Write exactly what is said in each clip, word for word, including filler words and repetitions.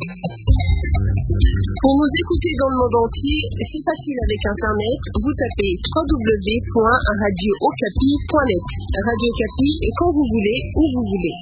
Pour nous écouter dans le monde entier, c'est facile avec Internet. Vous tapez w w w point radio okapi point net. Radio Okapi, quand vous voulez, où vous voulez.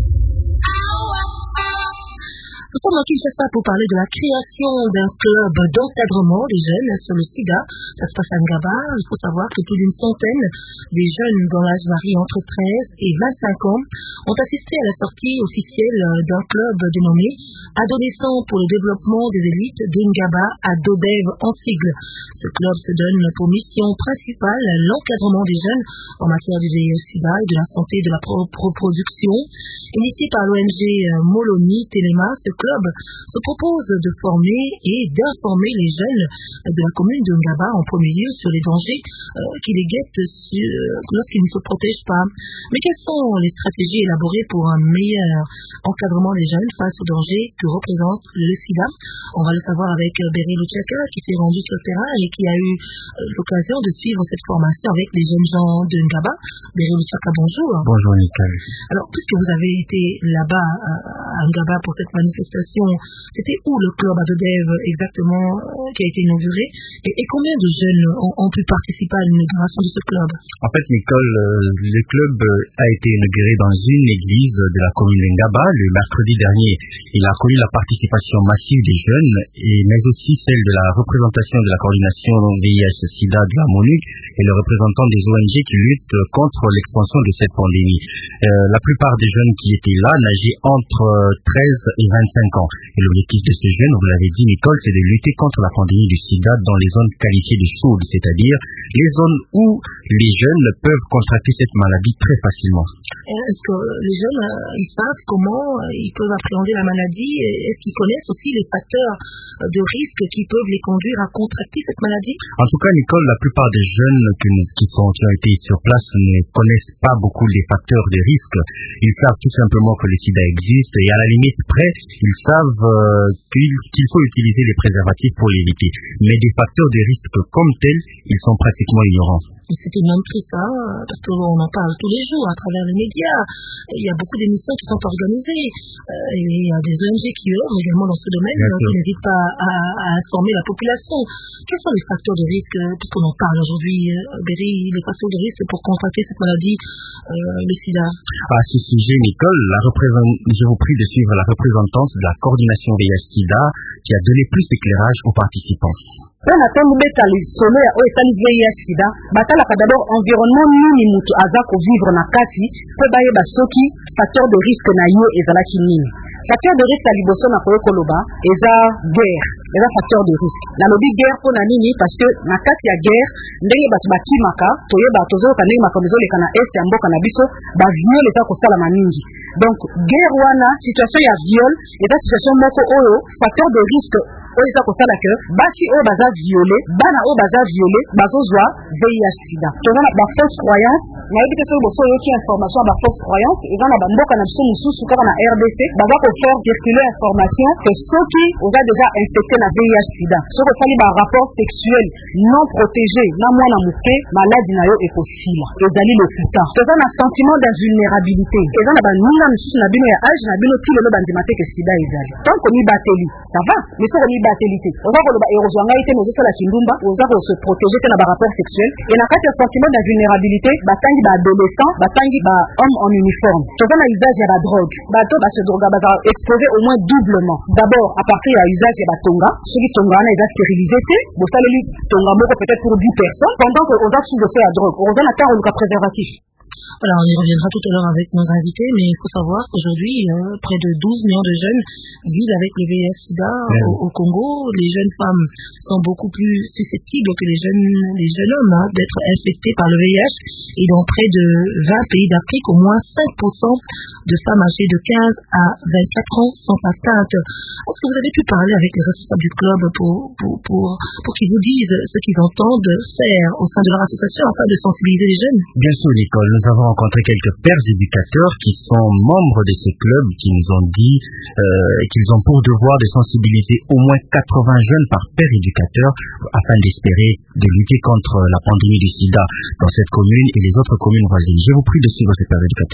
Nous sommes à Kinshasa pour parler de la création d'un club d'encadrement des jeunes sur le sida. Ça se passe à Ngaba. Il faut savoir que plus d'une centaine des jeunes dont l'âge varie entre treize et vingt-cinq ans ont assisté à la sortie officielle d'un club dénommé Adolescents pour le développement des élites de Ngaba à Dodev en sigle. Ce club se donne pour mission principale l'encadrement des jeunes en matière du V I H sida et de la santé de la reproduction. Initié par l'O N G Moloni Téléma, ce club se propose de former et d'informer les jeunes de la commune de Ngaba en premier lieu sur les dangers euh, qui les guettent sur, lorsqu'ils ne se protègent pas. Mais quelles sont les stratégies élaborées pour un meilleur encadrement des jeunes face aux dangers que représente le sida? On va le savoir avec Berry Luchaka qui s'est rendu sur le terrain et qui a eu l'occasion de suivre cette formation avec les jeunes gens de Ngaba. Berry Luchaka, bonjour. Bonjour Nicole. Alors, puisque vous avez été là-bas à Ngaba pour cette manifestation, c'était où le club Adodev exactement qui a été inauguré et, et combien de jeunes ont, ont pu participer à l'inauguration de ce club? En fait, Nicole, le club a été inauguré dans une église de la commune de Ngaba le mercredi dernier. Il a connu la participation massive des jeunes, et, mais aussi celle de la représentation de la coordination V I H sida de la MONUC et le représentant des O N G qui luttent contre l'expansion de cette pandémie. Euh, la plupart des jeunes qui étaient là nageaient entre treize et vingt-cinq ans. Et l'objectif de ces jeunes, vous l'avez dit Nicole, c'est de lutter contre la pandémie du sida dans les zones qualifiées de chaudes, c'est-à-dire les zones où les jeunes peuvent contracter cette maladie très facilement. Est-ce que les jeunes, ils savent comment ils peuvent appréhender la maladie? Est-ce qu'ils connaissent aussi les facteurs de risque qui peuvent les conduire à contracter cette maladie? En tout cas, Nicole, la plupart des jeunes qui, sont, qui ont été sur place ne connaissent pas beaucoup les facteurs de risque. Ils savent tout simplement que le sida existe et à la limite près, ils savent euh, qu'il, qu'il faut utiliser les préservatifs pour l'éviter. Mais des facteurs de risque comme tels, ils sont pratiquement ignorants. C'était même triste, hein, parce qu'on en parle tous les jours à travers les médias. Il y a beaucoup d'émissions qui sont organisées. Euh, et il y a des O N G qui œuvrent également dans ce domaine, hein, qui n'hésitent pas à, à informer la population. Quels sont les facteurs de risque, puisqu'on en parle aujourd'hui, Berry, les facteurs de risque pour contracter cette maladie, euh, le sida? À ce sujet, Nicole, la représent... je vous prie de suivre la représentante de la coordination V I H sida qui a donné plus d'éclairage aux participants. Pena tangu beta lisolo ya oyo etali V I H sida batalaka d'abord environnement nini mutu aza kovivre na kati mpo bayeba soki facteur de risque na yo ezalaki nini. Facteur de risque ya liboso na koyo koloba eza guerre, eza facteur de risque. Nalobi guerre mpo na nini? Parce que na kati ya guerre ndenge bato bakimaka toyeba tozoyoka ndenge makambo ezoleka na este ya mboka na biso baviole eza kosalama mingi. Donc guerre wana situation ya viole eza situation moko oyo facteur de risque oyo eza kosala ke basi oyo baza viole bana oyo baza viole bazozwa V I H sida. Toza na ba fausse croyance nayebi te soki boso oyoki information ya ba fausse croyance eza na bamboka na biso mosusu kaka na R D C baza kofaire circuler information ke soki oza deja infecté na V I H sida soki osali ba rapport sexuel non protégé na mwana moke maladi na yo ekosila ezali lokuta. Toza na sentiment d'invulnérabilité eza na baninga mosusu na bino ya age na bino ti lelo bandima te ke sida ezali tant komibateli ça va mais soko batélité oza koloba erozo ngai te mozosala kindumba oza ko se protéger te na ba rapport sexuel et na kati ya sentiment d'invulnérabilité batangi ba adolescent batangi ba homme en uniforme toza na usage ya ba drogue bato ba se droga baza exposé au moins doublement d'abord à partir ya usage ya batonga soki tonga wana eza stérilisé te bosaleli tonga moko peut-être pour dix personnes pendant que oza sous effet ya drogue oza na ta oluka préservatif. Alors, on y reviendra tout à l'heure avec nos invités, mais il faut savoir qu'aujourd'hui, euh, près de douze millions de jeunes vivent avec le V I H sida ouais. au, au Congo. Les jeunes femmes sont beaucoup plus susceptibles que les jeunes, les jeunes hommes hein, d'être infectés par le V I H. Et dans près de vingt pays d'Afrique, au moins cinq pour cent de femmes âgées de quinze à vingt-quatre ans sont atteintes. Est-ce que vous avez pu parler avec les responsables du club pour, pour, pour, pour qu'ils vous disent ce qu'ils entendent faire au sein de leur association afin de sensibiliser les jeunes? Bien sûr, Nicole, nous avons rencontré quelques pères éducateurs qui sont membres de ce club qui nous ont dit euh, qu'ils ont pour devoir de sensibiliser au moins quatre-vingts jeunes par père éducateur afin d'espérer de lutter contre la pandémie du sida dans cette commune et les autres communes voisines. Je vous prie de suivre ces pères éducateurs.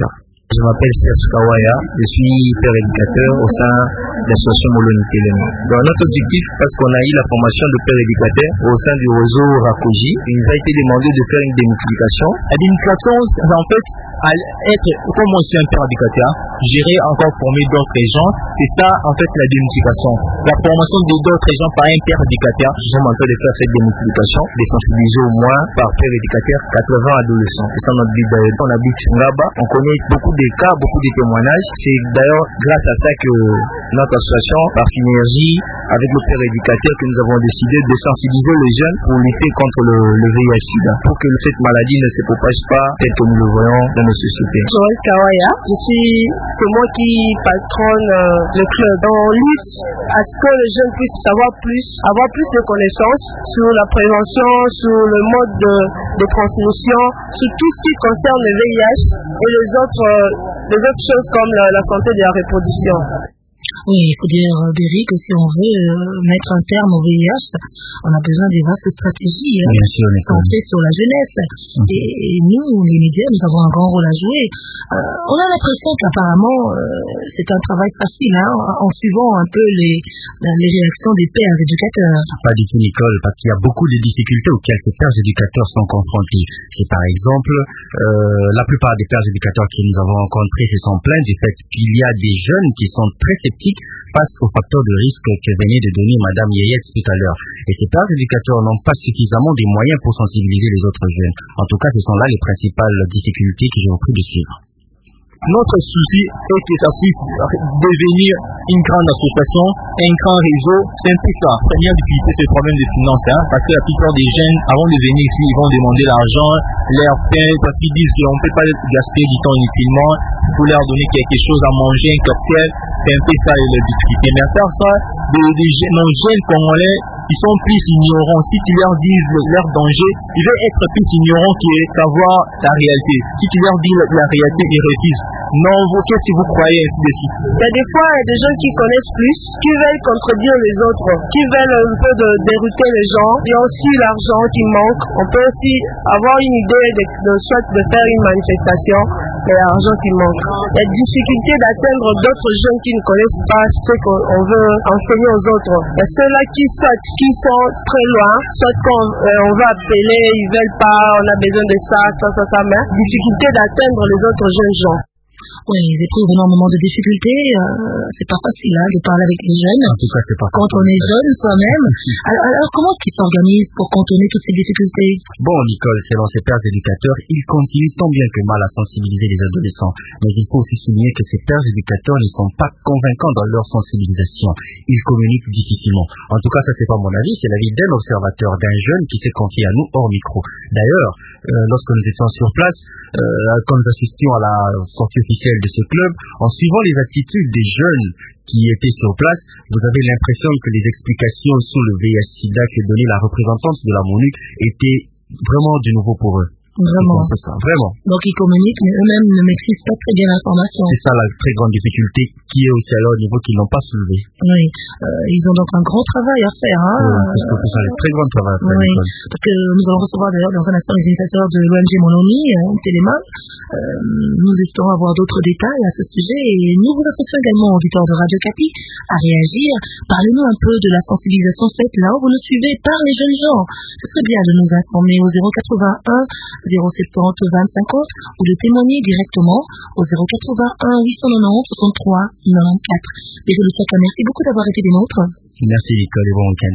Je m'appelle Serge Kawaya, je suis père éducateur au sein de l'association Moloni Telema. Dans notre objectif, parce qu'on a eu la formation de père éducateur au sein du réseau Rakoji, il nous a été demandé de faire une démultiplication. La démultiplication, en fait, à être, comme moi je suis un père éducateur, gérer encore former d'autres gens, c'est ça en fait la démultiplication. La formation d'autres gens par un père éducateur, nous sommes en train de faire cette démultiplication, de sensibiliser au moins par père éducateur quatre-vingts adolescents. C'est ça notre but d'ailleurs. On habite Ngaba, on connaît beaucoup de cas, beaucoup de témoignages. C'est d'ailleurs grâce à ça que notre association, par synergie avec le père éducateur, que nous avons décidé de sensibiliser les jeunes pour lutter contre le, le V I H sida, pour que cette maladie ne se propage pas tel que nous le voyons dans nos sociétés. Joël Kawaya, je suis, c'est moi qui patronne euh, le club. On lutte à ce que les jeunes puissent savoir plus, avoir plus de connaissances sur la prévention, sur le mode de, de transmission, sur tout ce qui concerne le V I H et les autres, euh, les autres choses comme la, la santé de la reproduction. Oui, il faut dire, Berry, que si on veut euh, mettre un terme au V I H, on a besoin des vastes stratégies hein, Bien sûr, centrées sur la jeunesse. Mm-hmm. Et, et nous, les médias, nous avons un grand rôle à jouer. Euh, on a l'impression qu'apparemment, euh, c'est un travail facile, hein, en, en suivant un peu les, les réactions des pères éducateurs. Pas du tout, Nicole, parce qu'il y a beaucoup de difficultés auxquelles ces pères éducateurs sont confrontés. C'est par exemple, euh, la plupart des pères éducateurs que nous avons rencontrés se sont plaints du fait qu'il y a des jeunes qui sont très sceptiques face aux facteurs de risque que venait de donner Madame Yeyet tout à l'heure. Et ces pères éducateurs n'ont pas suffisamment de moyens pour sensibiliser les autres jeunes. En tout cas, ce sont là les principales difficultés que je vous prie de suivre. Notre souci est que ça puisse devenir une grande association, un grand réseau. C'est un peu ça. La première difficulté, c'est le problème de finances, hein, parce que la plupart des jeunes, avant de venir ici, ils vont demander l'argent, leur pain, parce qu'ils disent qu'on ne peut pas gaspiller du temps inutilement, il faut leur donner quelque chose à manger, un cocktail. C'est un peu ça la difficulté. Mais à part ça, des, des jeunes, nos jeunes congolais, ils sont plus ignorants. Si tu leur dis leur danger, ils veulent être plus ignorants que savoir la réalité. Si tu leur dis la, la réalité, ils refusent. Non, vous, qu'est-ce que vous croyez ainsi de suite? Il y a des fois des gens qui connaissent plus, qui veulent contredire les autres, qui veulent un peu de dérouter les gens. Il y a aussi l'argent qui manque. On peut aussi avoir une idée de, de soit de faire une manifestation, mais l'argent qui manque. Il y a difficulté d'atteindre d'autres jeunes qui ne connaissent pas ce qu'on veut enseigner aux autres. Il y a ceux-là qui sortent, qui sont très loin, soit qu'on euh, on veut appeler, ils veulent pas, on a besoin de ça, ça, ça, ça, mais difficulté d'atteindre les autres jeunes gens. Oui, ils éprouvent énormément de difficultés. Euh, c'est pas facile hein, de parler avec les jeunes. En tout cas, c'est pas quand on est jeune soi-même. alors, alors, comment ils s'organisent pour contourner toutes ces difficultés? Bon, Nicole, selon ces pères éducateurs, ils continuent tant bien que mal à sensibiliser les adolescents. Mais il faut aussi souligner que ces pères éducateurs ne sont pas convaincants dans leur sensibilisation. Ils communiquent difficilement. En tout cas, ça c'est pas mon avis, c'est l'avis d'un observateur, d'un jeune qui s'est confié à nous hors micro. D'ailleurs, euh, lorsque nous étions sur place, euh, quand nous assistions à la sortie officielle de ce club, en suivant les attitudes des jeunes qui étaient sur place, vous avez l'impression que les explications sur le V I H sida que donnait la représentante de la MONUC étaient vraiment du nouveau pour eux. Vraiment. C'est ça, vraiment. Donc ils communiquent, mais eux-mêmes ne maîtrisent pas très bien l'information. C'est ça la très grande difficulté qui est aussi à leur niveau qu'ils n'ont pas soulevé. Oui, euh, ils ont donc un grand travail à faire. Hein. Oui, parce que c'est ça, un très grand travail à faire. Oui, parce que nous allons recevoir d'ailleurs dans un instant les initiateurs de l'O N G Moloni, hein, Téléma. Euh, nous espérons avoir d'autres détails à ce sujet et nous vous associons également, auditeurs de Radio Capi, à réagir. Parlez-nous un peu de la sensibilisation faite là où vous nous suivez par les jeunes gens. Ce serait bien de nous informer au zéro quatre-vingt-un zéro soixante vingt cinquante ou de témoigner directement au zéro quatre-vingt-un huit cent quatre-vingt-onze soixante-trois quatre-vingt-quatre. Et je vous souhaite merci beaucoup d'avoir été des nôtres. Merci Nicole et bon week-end.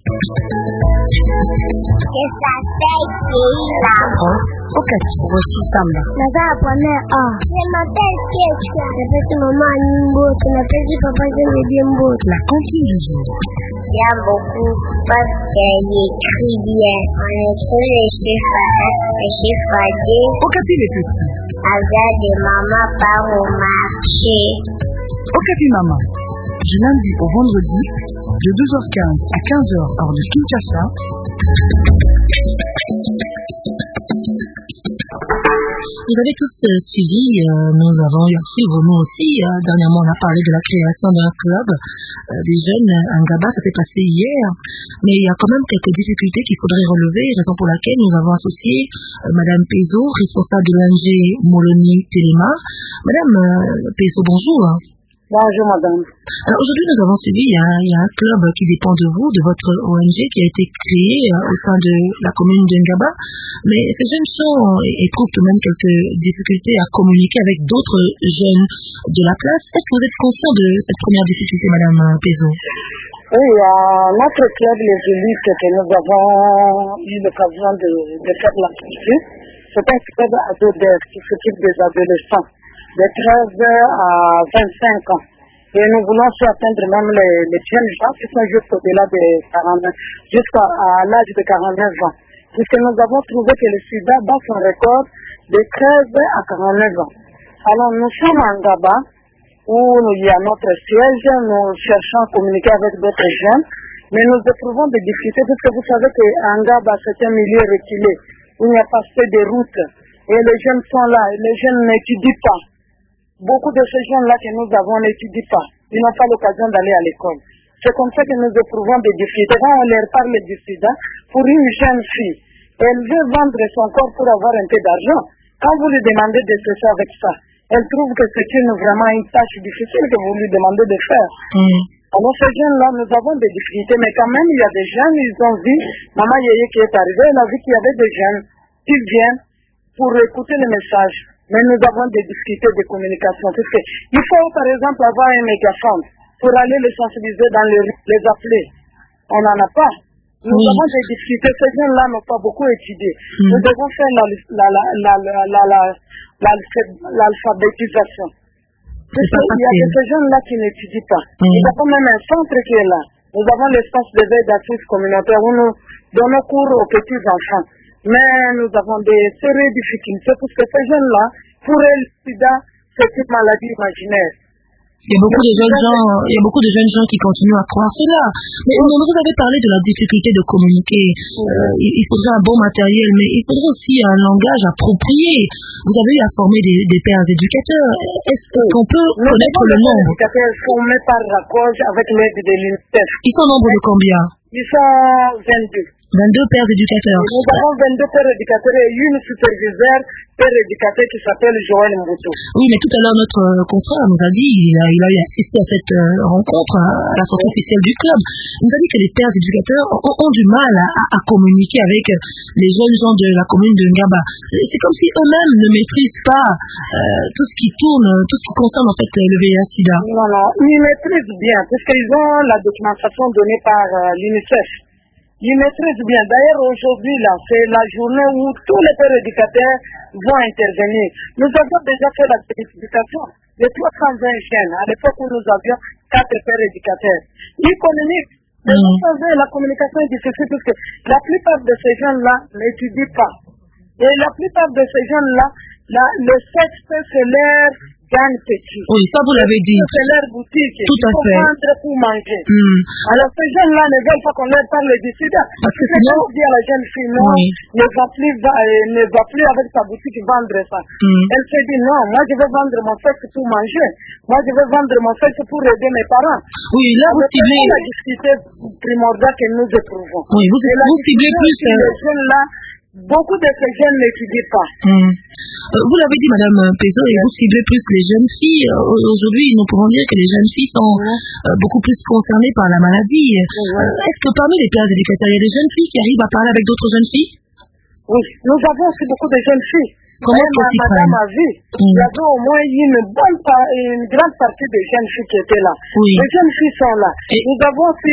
Wakati Roshi Samba. Nazaa bwana ah. Je m'appelle Kecha. Napesi mama nyimbo, tunapesi papa jembe jembo. La cantine du jour. J'aime beaucoup parce qu'il écrit bien. On écrit les chiffres un, les chiffres deux. Wakati les petits. Avec des mamans part au marché. Wakati maman. Du lundi au vendredi, de deux heures quinze à quinze heures heure de Kinshasa. Vous avez tous euh, suivi, euh, nous avons eu à suivre nous aussi. Euh, dernièrement, on a parlé de la création d'un club euh, des jeunes à Ngaba, ça s'est passé hier. Mais il y a quand même quelques difficultés qu'il faudrait relever, raison pour laquelle nous avons associé euh, Madame Pezo, responsable de l'O N G Moloni Téléma. Madame euh, Pezo, bonjour. Bonjour madame. Alors aujourd'hui nous avons suivi, il y, a, il y a un club qui dépend de vous, de votre O N G qui a été créé euh, au sein de la commune de Ngaba, mais ces jeunes sont, éprouvent tout de même quelques difficultés à communiquer avec d'autres jeunes de la place. Est-ce que vous êtes conscient de cette première difficulté, Madame Pezo? Oui, à notre club Les Élites que nous avons eu l'occasion de, de faire la poursuite, c'est un club adolescent qui s'occupe des adolescents de treize à vingt-cinq ans. Et nous voulons atteindre même les, les jeunes gens qui sont juste au-delà de quarante-neuf, jusqu'à l'âge de quarante-neuf ans. Puisque nous avons trouvé que le sida bat son record de treize à quarante-neuf ans. Alors nous sommes en Ngaba, où il y a notre siège, nous cherchons à communiquer avec d'autres jeunes, mais nous éprouvons des difficultés, parce que vous savez qu'en Ngaba, c'est un milieu reculé, où il n'y a pas assez de routes, et les jeunes sont là, et les jeunes n'étudient pas. Beaucoup de ces jeunes-là que nous avons n'étudient pas. Ils n'ont pas l'occasion d'aller à l'école. C'est comme ça que nous éprouvons des difficultés. Quand on leur parle du sida, pour une jeune fille, elle veut vendre son corps pour avoir un peu d'argent. Quand vous lui demandez de se faire avec ça, elle trouve que c'est une, vraiment une tâche difficile que vous lui demandez de faire. Mm. Alors ces jeunes-là, nous avons des difficultés, mais quand même, il y a des jeunes, ils ont vu, Maman Yeye qui est arrivée, elle a vu qu'il y avait des jeunes qui viennent pour écouter le message. Mais nous avons des difficultés de communication. Parce que il faut, par exemple, avoir un mégaphone pour aller les sensibiliser dans les rues, les appeler. On n'en a pas. Nous oui. avons des difficultés. Ces jeunes-là n'ont pas beaucoup étudié. Mm. Nous devons faire l'alphabétisation. Il y a ces jeunes-là qui n'étudient pas. Mm. Nous avons même un centre qui est là. Nous avons l'espace d'éveil d'artistes communautaires où nous donnons cours aux petits enfants. Mais nous avons des sérieuses difficultés parce que ces jeunes-là, pour eux, le sida, c'est une maladie imaginaire. Il y a beaucoup de jeunes gens, il y a beaucoup de jeunes gens qui continuent à croire cela. Mais vous avez parlé de la difficulté de communiquer. Euh, il, il faudrait un bon matériel, mais il faudrait aussi un langage approprié. Vous avez eu à former des, des pères éducateurs. Est-ce qu'on peut Nous connaître le nombre? Les éducateurs formés par la cause avec l'aide de l'UNICEF. Ils sont au nombre de combien? Ils sont vingt-deux. vingt-deux pères éducateurs. Nous avons vingt-deux pères éducateurs et une superviseure père éducateur qui s'appelle Joël Mbuto. Oui, mais tout à l'heure, notre euh, confrère nous a dit, il a, il a eu assisté à cette euh, rencontre, à la sortie officielle du club. Il nous a dit que les pères éducateurs ont, ont du mal à, à, à communiquer avec les jeunes gens de la commune de Ngaba. C'est comme si eux-mêmes ne maîtrisent pas euh, tout ce qui tourne, tout ce qui concerne en fait le V I H sida. Non, non, ils maîtrisent bien, puisqu'ils ont la documentation donnée par euh, l'UNICEF. Ils maîtrisent bien. D'ailleurs, aujourd'hui, là, c'est la journée où tous les pères éducateurs vont intervenir. Nous avons déjà fait la certification de trois cent vingt jeunes, à l'époque où nous avions quatre pères éducateurs. Ils communiquent. Mais mmh. vous savez, la communication est difficile parce que la plupart de ces jeunes-là n'étudient pas. Et la plupart de ces jeunes-là, la, le sexe, c'est leur gagne petit. Oui, ça vous l'avez dit. C'est leur boutique. Tout à fait. Ils vendre pour manger. Mm. Alors ces jeunes-là ne veulent pas qu'on leur parle du sida. Parce que sinon, on dit à la jeune fille, non, oui. ne, va plus, ne va plus avec sa boutique vendre ça. Mm. Elle se dit, non, moi je vais vendre mon sexe pour manger. Moi je vais vendre mon sexe pour aider mes parents. Oui, là vous ciblez la difficulté primordiale que nous éprouvons. Oui, vous, vous ciblez plus que les jeunes-là. Beaucoup de ces jeunes n'étudient pas. Mmh. Euh, vous l'avez dit, Madame Pezo, et vous ciblez plus les jeunes filles. Euh, Aujourd'hui, nous pouvons dire que les jeunes filles sont mmh. euh, beaucoup plus concernées par la maladie. Mmh. Euh, Est-ce que parmi les pères éducateurs, il y a des jeunes filles qui arrivent à parler avec d'autres jeunes filles? Oui, nous avons aussi beaucoup de jeunes filles. Comment ma, madame a vu, mmh. il y avait au moins une bonne part, une grande partie des jeunes filles qui étaient là. Oui. Les jeunes filles sont là. Et nous avons aussi,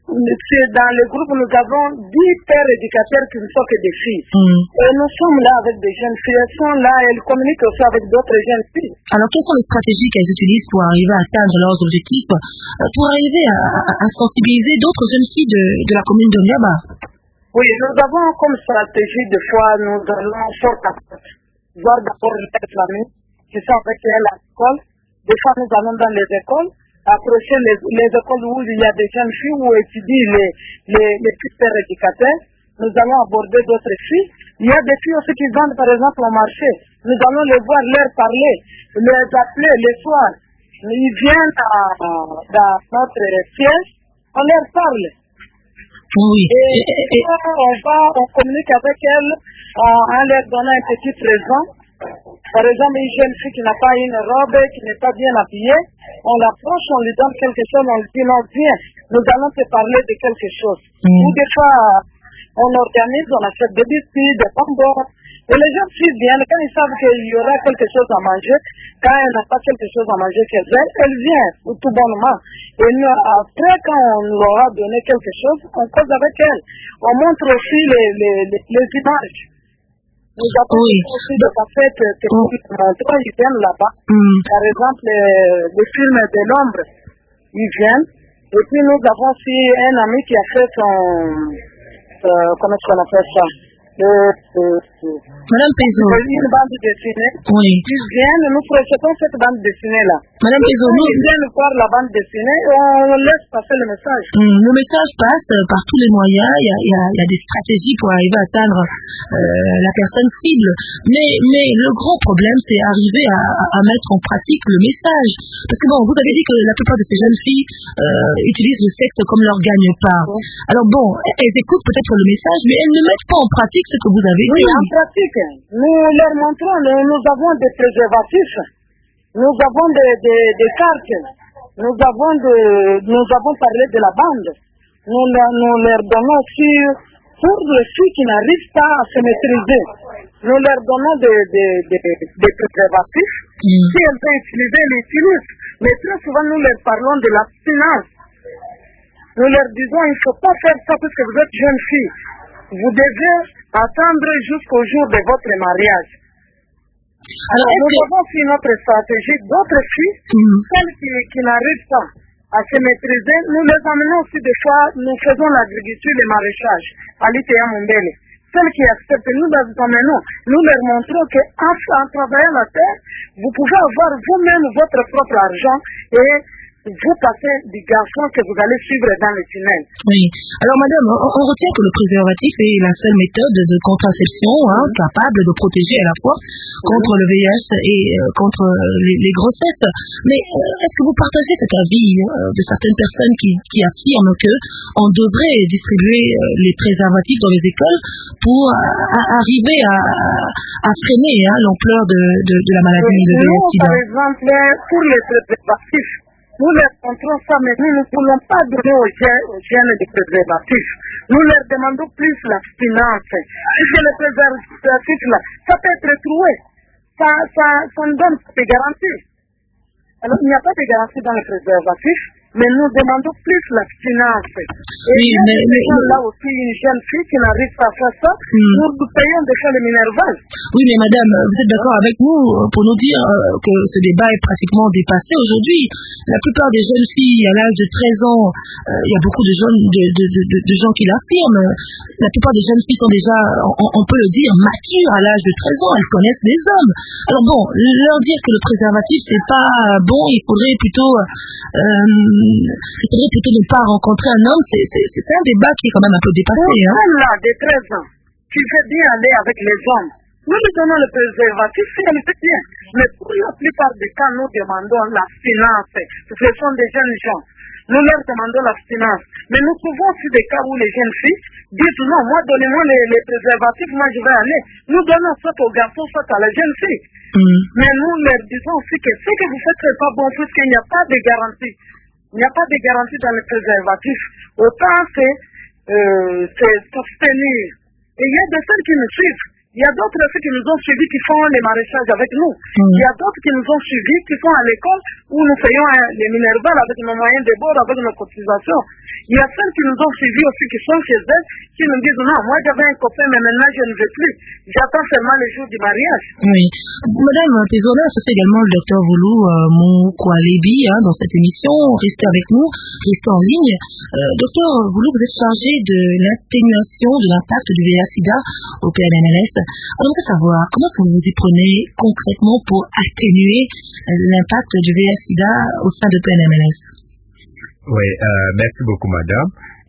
dans le groupe, nous avons dix pères éducateurs qui ne sont que des filles. Mmh. Et nous sommes là avec des jeunes filles. Elles sont là, elles communiquent aussi avec d'autres jeunes filles. Alors, quelles sont les stratégies qu'elles utilisent pour arriver à atteindre leurs objectifs, pour arriver à, à, à sensibiliser d'autres jeunes filles de, de la commune de Ngaba? Oui, nous avons comme stratégie, des fois, nous allons porte à porte. Voir d'abord les familles qui sont avec elles à l'école. Des fois, nous allons dans les écoles, approcher les, les écoles où il y a des jeunes filles où étudient les, les, les pères éducateurs. Nous allons aborder d'autres filles. Il y a des filles aussi qui vendent, par exemple, au marché. nous allons les voir, leur parler, les appeler le soir. Ils viennent à, dans notre siège, on leur parle. Oui. Et, et on va, on communique avec elles en leur donnant un petit présent. Par exemple, une jeune fille qui n'a pas une robe, qui n'est pas bien habillée, on l'approche, on lui donne quelque chose, on lui dit non, viens, nous allons te parler de quelque chose. Mm. Ou des fois, on organise, on achète des biscuits, des bonbons, et les jeunes filles viennent, quand ils savent qu'il y aura quelque chose à manger, quand elles n'ont pas quelque chose à manger chez elles, elles viennent tout bonnement. Et nous, après, quand on leur a donné quelque chose, on cause avec elles. On montre aussi les, les, les, les images. Nous avons oui. aussi des cafettes que nous montrons, ils viennent là-bas. Mm. Par exemple, le film de l'ombre, ils viennent. Et puis nous avons aussi un ami qui a fait son, euh, comment est-ce qu'on appelle ça? Le, le, le, Madame Pézo. Une bande dessinée. Oui. Ils viennent, nous projetons cette bande dessinée-là. Madame Pézo, nous. Ils viennent voir la bande dessinée et on laisse passer le message. Mm, le message passe par tous les moyens. Il y a, il y a, il y a des stratégies pour arriver à atteindre euh, la personne cible. Mais, mais le gros problème, c'est arriver à, à mettre en pratique le message. Parce que bon, vous avez dit que la plupart de ces jeunes filles euh, utilisent le sexe comme leur gagne-pain. Oui. Alors bon, elles écoutent peut-être le message, mais elles ne mettent pas en pratique ce que vous avez oui, dit. En pratique, nous leur montrons, nous, nous avons des préservatifs, nous avons des, des, des cartes, nous avons, de, nous avons parlé de la bande, nous, nous leur donnons aussi, pour les filles qui n'arrivent pas à se maîtriser, nous leur donnons des, des, des, des préservatifs, mm. Si elles peuvent utiliser, elles utilisent, mais très souvent nous leur parlons de l'abstinence. Nous leur disons, il ne faut pas faire ça parce que vous êtes jeune fille. Vous devez attendre jusqu'au jour de votre mariage. Alors, Alors nous que... avons aussi notre stratégie. D'autres filles, mm. celles qui, qui n'arrivent pas à se maîtriser, nous les amenons aussi des fois, nous faisons l'agriculture, le maraîchage, à l'I T A Mombele. Celles qui acceptent, nous les amenons, nous leur montrons qu'en en travaillant la terre, vous pouvez avoir vous-même votre propre argent et vous passez du garçon que vous allez suivre dans le tunnel. Oui. Alors, madame, on, on retient que le préservatif est la seule méthode de contraception hein, mm-hmm. capable de protéger à la fois contre mm-hmm. le V I H et euh, contre les, les grossesses. Mais euh, est-ce que vous partagez cet avis euh, de certaines personnes qui, qui affirment que on devrait distribuer euh, les préservatifs dans les écoles pour euh, à, arriver à, à freiner hein, l'ampleur de, de, de la maladie de V I H sida? Par exemple, pour les préservatifs, nous leur montrons ça, mais nous ne voulons pas donner aux jeunes des préservatifs. Nous leur demandons plus l'abstinence. Puisque les préservatifs, là, ça peut être trouvé. Ça, ça, ça ne donne pas de garantie. Alors, il n'y a pas de garantie dans les préservatifs, mais nous demandons plus l'abstinence. Et oui, mais, mais, là aussi, une jeune fille qui n'arrive pas à faire ça, hmm. nous nous payons déjà le Minerval. Oui, mais madame, vous êtes d'accord avec nous pour nous dire que ce débat est pratiquement dépassé aujourd'hui. La plupart des jeunes filles à l'âge de treize ans, euh, il y a beaucoup de, jeunes, de, de, de, de, de gens qui l'affirment. La plupart des jeunes filles sont déjà, on, on peut le dire, matures à l'âge de treize ans. Elles connaissent les hommes. Alors bon, leur dire que le préservatif c'est pas bon, il faudrait plutôt, euh, il faudrait plutôt ne pas rencontrer un homme. C'est, c'est, c'est un débat qui est quand même un peu dépassé. Pour hein. Là, de treize ans, qui veut bien aller avec les hommes. Nous lui donnons le préservatif, c'est elle fait bien. Mais pour la plupart des cas, nous demandons l'abstinence. Ce sont des jeunes gens. Nous leur demandons l'abstinence. Mais nous trouvons aussi des cas où les jeunes filles disent non, moi donnez-moi les, les préservatifs, moi je vais aller. Nous donnons soit au garçon, soit à la jeune fille. Mm. Mais nous leur disons aussi que ce que vous faites n'est pas bon puisqu'il n'y a pas de garantie. Il n'y a pas de garantie dans les préservatifs. Autant c'est, euh, c'est s'abstenir. Et il y a des celles qui nous suivent. Il y a d'autres filles qui nous ont suivis qui font les maraîchages avec nous. Mm. Il y a d'autres qui nous ont suivis qui sont à l'école où nous faisons hein, les Minerval avec nos moyens de bord, avec nos cotisations. Il y a celles qui nous ont suivis aussi qui sont chez elles, qui nous disent non, moi j'avais un copain mais maintenant je ne veux plus. J'attends seulement le jour du mariage. Oui. Madame Pézona, c'est également le docteur Voulou euh, Moukoualebi hein, dans cette émission. Restez avec nous, restez en ligne. Euh, docteur Voulou, vous êtes chargé de l'atténuation de l'impact du V I H sida au P N M L S. On aimerait savoir comment est-ce que vous vous y prenez concrètement pour atténuer l'impact du V I H sida au sein de P N M L S. Oui, euh, merci beaucoup madame.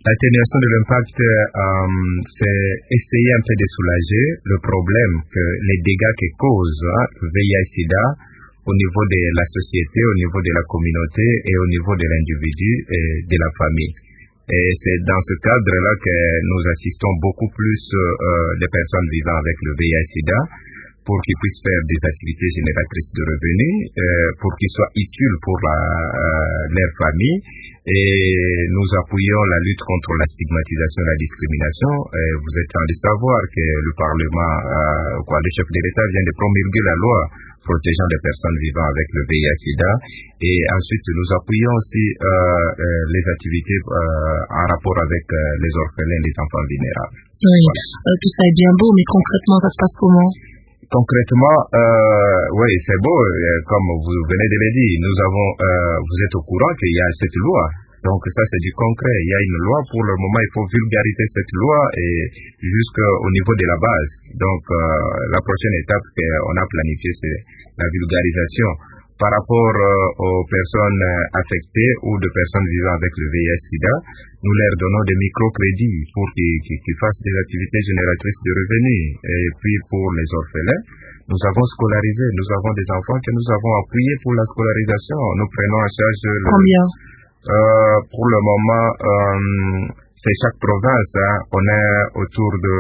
L'atténuation de l'impact, euh, c'est essayer un peu de soulager le problème que les dégâts que cause hein, le V I H-Sida au niveau de la société, au niveau de la communauté et au niveau de l'individu et de la famille. Et c'est dans ce cadre-là que nous assistons beaucoup plus euh, des personnes vivant avec le V I H-Sida pour qu'ils puissent faire des activités génératrices de revenus, euh, pour qu'ils soient utiles pour la, euh, leur famille. Et nous appuyons la lutte contre la stigmatisation et la discrimination. Et vous êtes en train de savoir que le Parlement, euh, quoi, le chef de l'État vient de promulguer la loi protégeant les personnes vivant avec le V I H-Sida. Et ensuite, nous appuyons aussi euh, euh, les activités euh, en rapport avec euh, les orphelins et les enfants vulnérables. Oui, voilà. euh, tout ça est bien beau, mais concrètement, ça se passe comment? Concrètement, euh, oui, c'est beau, euh, comme vous venez de le dire, nous avons, euh, vous êtes au courant qu'il y a cette loi. Donc ça, c'est du concret. Il y a une loi, pour le moment, il faut vulgariser cette loi et jusqu'au niveau de la base. Donc, euh, la prochaine étape qu'on a planifiée, c'est la vulgarisation. Par rapport euh, aux personnes affectées ou de personnes vivant avec le V I H-Sida, nous leur donnons des microcrédits pour qu'ils, qu'ils, qu'ils fassent des activités génératrices de revenus. Et puis pour les orphelins, nous avons scolarisé, nous avons des enfants que nous avons appuyés pour la scolarisation. Nous prenons en charge le... Combien euh, Pour le moment, euh, c'est chaque province. Hein, on est autour de...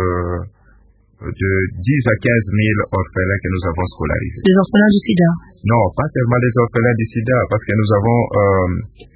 de dix à quinze mille orphelins que nous avons scolarisés. Des orphelins du sida? Non, pas seulement des orphelins du sida, parce que nous avons, euh,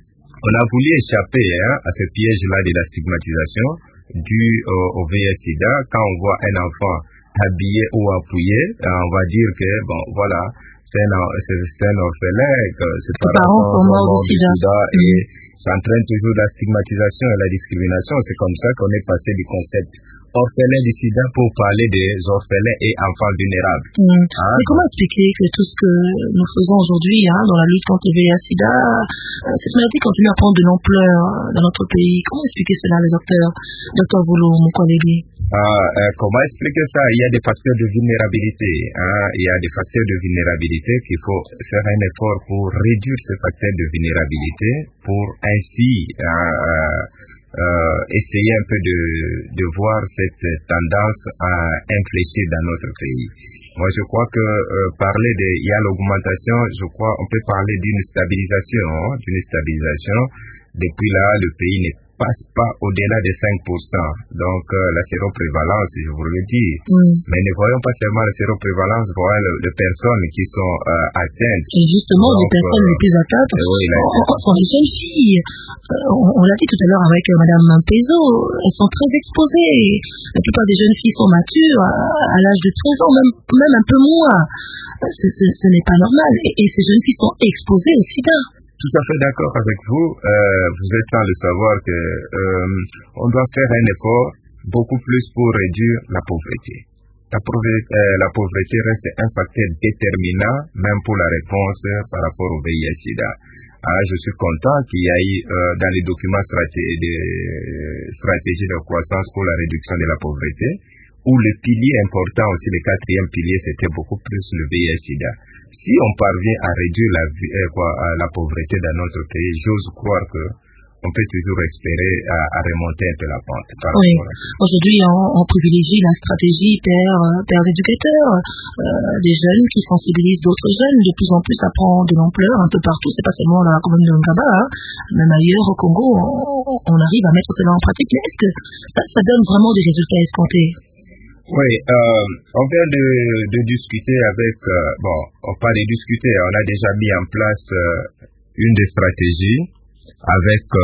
on a voulu échapper hein, à ce piège-là de la stigmatisation dû au, au V I H-Sida. Quand on voit un enfant habillé ou appuyé, on va dire que, bon, voilà, c'est un, c'est, c'est un orphelin, que ses parents sont morts du sida. sida mmh. Et ça entraîne toujours la stigmatisation et la discrimination. C'est comme ça qu'on est passé du concept orphelin du sida pour parler des orphelins et enfants vulnérables. Mmh. Hein? Mais comment expliquer que tout ce que nous faisons aujourd'hui hein, dans la lutte contre le V I H-Sida, cette maladie continue à prendre de l'ampleur dans notre pays? Comment expliquer cela, les docteurs? Docteur Boulou, mon collègue. Ah, euh, comment expliquer ça? Il y a des facteurs de vulnérabilité. Hein? Il y a des facteurs de vulnérabilité qu'il faut faire un effort pour réduire ces facteurs de vulnérabilité pour ainsi hein, euh, euh, essayer un peu de, de voir cette tendance à infléchir dans notre pays. Moi, je crois que euh, parler de, il y a l'augmentation, je crois, on peut parler d'une stabilisation, hein, d'une stabilisation. Depuis là, le pays n'est passe pas au-delà de cinq pour cent. Donc, euh, la séroprévalence, je vous le dis. Mm. Mais ne voyons pas seulement la séroprévalence, voyons les personnes qui sont euh, atteintes. Et justement, donc, les personnes euh, les plus atteintes euh, oui, la... sont les jeunes filles. Euh, on, on l'a dit tout à l'heure avec euh, Madame Pezo, elles sont très exposées. La plupart des jeunes filles sont matures à, à l'âge de treize ans, même, même un peu moins. Ce, ce, ce n'est pas normal. Et, et ces jeunes filles sont exposées au sida. Tout à fait d'accord avec vous. Euh, vous êtes en train de savoir que euh, on doit faire un effort beaucoup plus pour réduire la pauvreté. La pauvreté, euh, la pauvreté reste un facteur déterminant même pour la réponse par rapport au V I H-Sida. Ah, je suis content qu'il y ait euh, dans les documents straté- de stratégie de croissance pour la réduction de la pauvreté, où le pilier important aussi, le quatrième pilier, c'était beaucoup plus le V I H-Sida. Si on parvient à réduire la, euh, quoi, la pauvreté dans notre pays, j'ose croire que on peut toujours espérer à, à remonter un peu la pente. Par oui. Aujourd'hui, on, on privilégie la stratégie père, père éducateur, euh, des jeunes qui sensibilisent d'autres jeunes. De plus en plus, ça prend de l'ampleur un peu partout. C'est pas seulement dans la commune de Ngaba, hein. Même ailleurs au Congo, on, on arrive à mettre cela en pratique. Mais est-ce que ça, ça donne vraiment des résultats escomptés? Oui, euh, on vient de, de discuter avec, euh, bon, on pas de discuter, on a déjà mis en place euh, une des stratégies avec euh,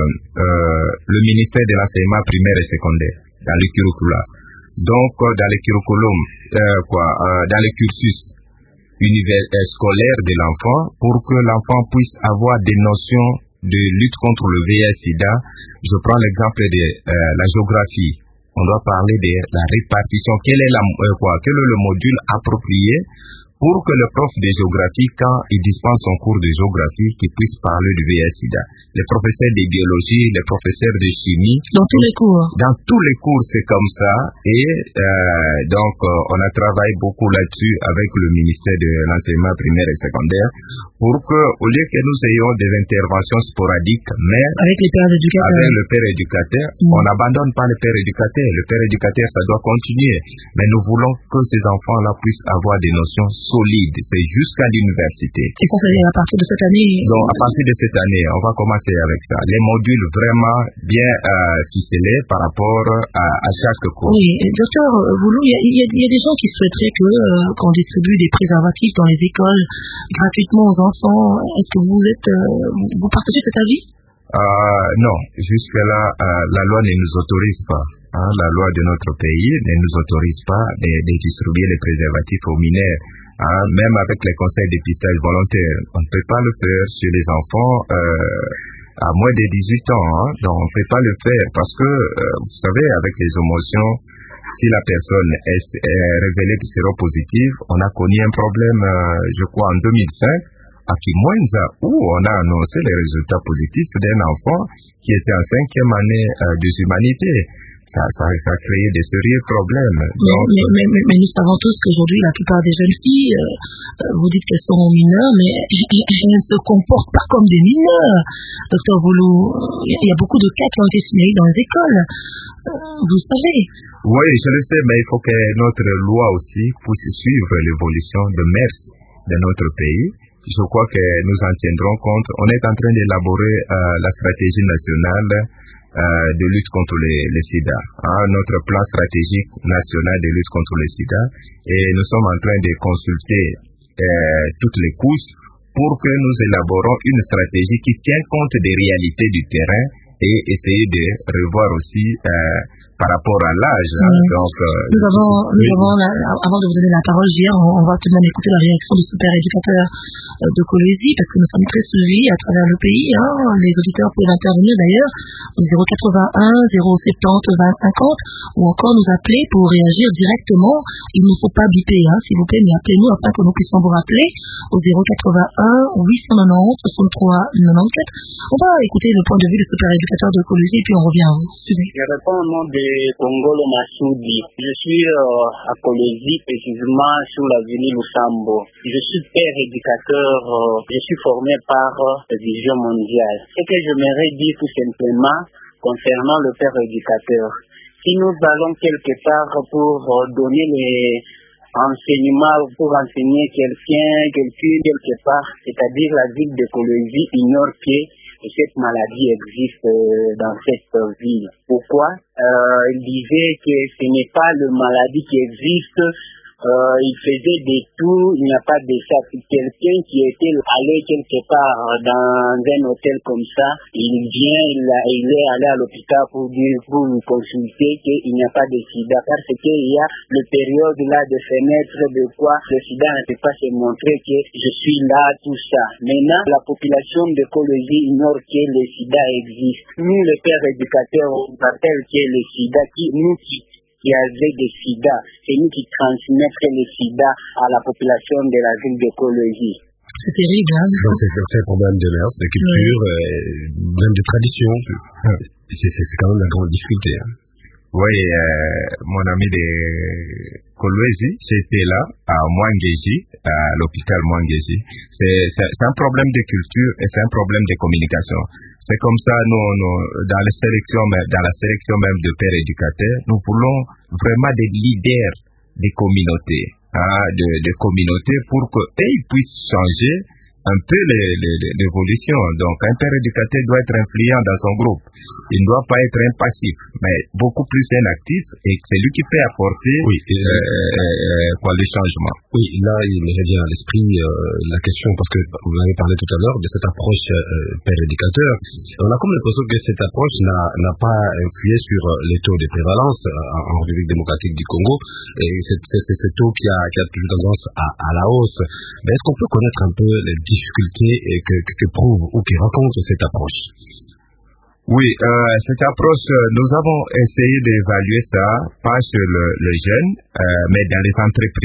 euh, le ministère de l'enseignement primaire et secondaire dans le curricula. Donc, euh, dans le curriculum, euh, quoi, euh, dans le cursus univers, euh, scolaire de l'enfant, pour que l'enfant puisse avoir des notions de lutte contre le V I H-Sida. Je prends l'exemple de euh, la géographie. On doit parler de la répartition. Quel est, la, euh, quoi, quel est le module approprié pour que le prof de géographie, quand il dispense son cours de géographie, qu'il puisse parler du V I H sida. Les professeurs de biologie, les professeurs de chimie. Dans tous les cours. Dans tous les cours, c'est comme ça. Et euh, donc, euh, on a travaillé beaucoup là-dessus avec le ministère de l'enseignement primaire et secondaire pour que, au lieu que nous ayons des interventions sporadiques, mais avec les pères éducateurs, avec le père éducateur, mmh. on n'abandonne pas le père éducateur. Le père éducateur, ça doit continuer. Mais nous voulons que ces enfants-là puissent avoir des notions solides. C'est jusqu'à l'université. Et ça, c'est à partir de cette année. Donc, à partir de cette année, on va commencer avec ça. Les modules vraiment bien euh, ficelés par rapport à, à chaque cours. Oui, docteur Boulou, il y, y, y a des gens qui souhaiteraient que euh, qu'on distribue des préservatifs dans les écoles gratuitement aux enfants. Est-ce que vous êtes, euh, vous partagez cet avis? Euh, non, jusque-là, euh, la loi ne nous autorise pas. Hein, la loi de notre pays ne nous autorise pas de, de distribuer les préservatifs aux mineurs. Hein, même avec les conseils de dépistage volontaire, on ne peut pas le faire sur les enfants euh, à moins de dix-huit ans. Hein, donc on ne peut pas le faire parce que, euh, vous savez, avec les émotions, si la personne est, est révélée séropositive, on a connu un problème, euh, je crois, en deux mille cinq, à Kimwenza, où on a annoncé les résultats positifs d'un enfant qui était en cinquième année euh, des humanités. Ça, ça, ça a créé des sérieux problèmes. Mais, Donc, mais, mais, mais, mais nous savons tous qu'aujourd'hui, la plupart des jeunes filles, euh, vous dites qu'elles sont mineures, mais elles ne se comportent pas comme des mineurs. Docteur Boulou, il y a beaucoup de cas qui ont été signalés dans les écoles. Euh, vous savez. Oui, je le sais, mais il faut que notre loi aussi puisse suivre l'évolution de mœurs de notre pays. Je crois que nous en tiendrons compte. On est en train d'élaborer euh, la stratégie nationale euh, de lutte contre les, les sida, hein, notre plan stratégique national de lutte contre le sida, et nous sommes en train de consulter euh, toutes les couches pour que nous élaborons une stratégie qui tient compte des réalités du terrain et essayer de revoir aussi euh, par rapport à l'âge. Hein, oui. donc, euh, nous avons, nous oui. avons la, avant de vous donner la parole, hier, on, on va tout de même écouter la réaction du super éducateur de Kolwezi, parce que nous sommes très suivis à travers le pays. Hein. Les auditeurs peuvent intervenir d'ailleurs au zéro quatre-vingt-un, zéro soixante-dix, vingt cinquante, ou encore nous appeler pour réagir directement. Il ne faut pas biper, hein, s'il vous plaît, mais appelez-nous afin que nous puissions vous rappeler au zéro quatre-vingt-un, huit cent quatre-vingt-dix, soixante-trois, quatre-vingt-quatorze. On va écouter le point de vue du super éducateur de Kolwezi et puis on revient à vous. Suivez. Je réponds au nom de Kongolo Massoudi. Je suis euh, à Kolwezi, précisément sur l'avenue Lusambo. Je suis père éducateur. Je suis formé par la Vision mondiale. Ce que j'aimerais dire tout simplement concernant le père éducateur, si nous allons quelque part pour donner les enseignements, pour enseigner quelqu'un, quelqu'un quelque part, c'est-à-dire la ville de Kolwezi ignore que cette maladie existe dans cette ville. Pourquoi? euh, Il disait que ce n'est pas la maladie qui existe. Euh, il faisait des tours, il n'y a pas de ça. Quelqu'un qui était allé quelque part dans un hôtel comme ça, il vient, il, a, il est allé à l'hôpital pour dire, pour nous consulter qu'il n'y a pas de sida, parce qu'il y a le période là de fenêtre de quoi le sida ne peut pas se montrer que je suis là, tout ça. Maintenant, la population de Kolwezi ignore que le sida existe. Nous, les pères éducateurs, on rappelle que le sida, qui, nous qui qui avait des sida, c'est nous qui transmettre le sida à la population de la ville de Kolwezi. C'est terrible, hein? Donc c'est un problème de mœurs, de culture, oui. euh, même de tradition. C'est, c'est, c'est quand même la grande difficulté. Hein. Oui, euh, mon ami de Kolwezi, j'étais là à Mwangeji, à l'hôpital Mwangeji. C'est, c'est, c'est un problème de culture et c'est un problème de communication. C'est comme ça, nous, nous dans, les sélections, dans la sélection même de pères éducateurs, nous voulons vraiment des leaders des communautés, hein, de, de communautés pour qu'ils puissent changer un peu les, les, l'évolution. Donc, un père éducateur doit être influent dans son groupe. Il ne doit pas être un passif, mais beaucoup plus un actif, et c'est lui qui peut apporter oui, euh, euh, quoi, les changements. Oui, là, il me revient à l'esprit euh, la question, parce que vous avez parlé tout à l'heure de cette approche euh, père éducateur. On a comme l'impression que cette approche n'a, n'a pas influé sur les taux de prévalence euh, en République démocratique du Congo, et c'est, c'est, c'est ce taux qui a, qui a toujours tendance à, à la hausse. Mais est-ce qu'on peut connaître un peu les difficultés que, que, que prouve ou qui rencontre cette approche? Oui, euh, cette approche, nous avons essayé d'évaluer ça, pas sur le, le jeune, euh, mais dans les entreprises.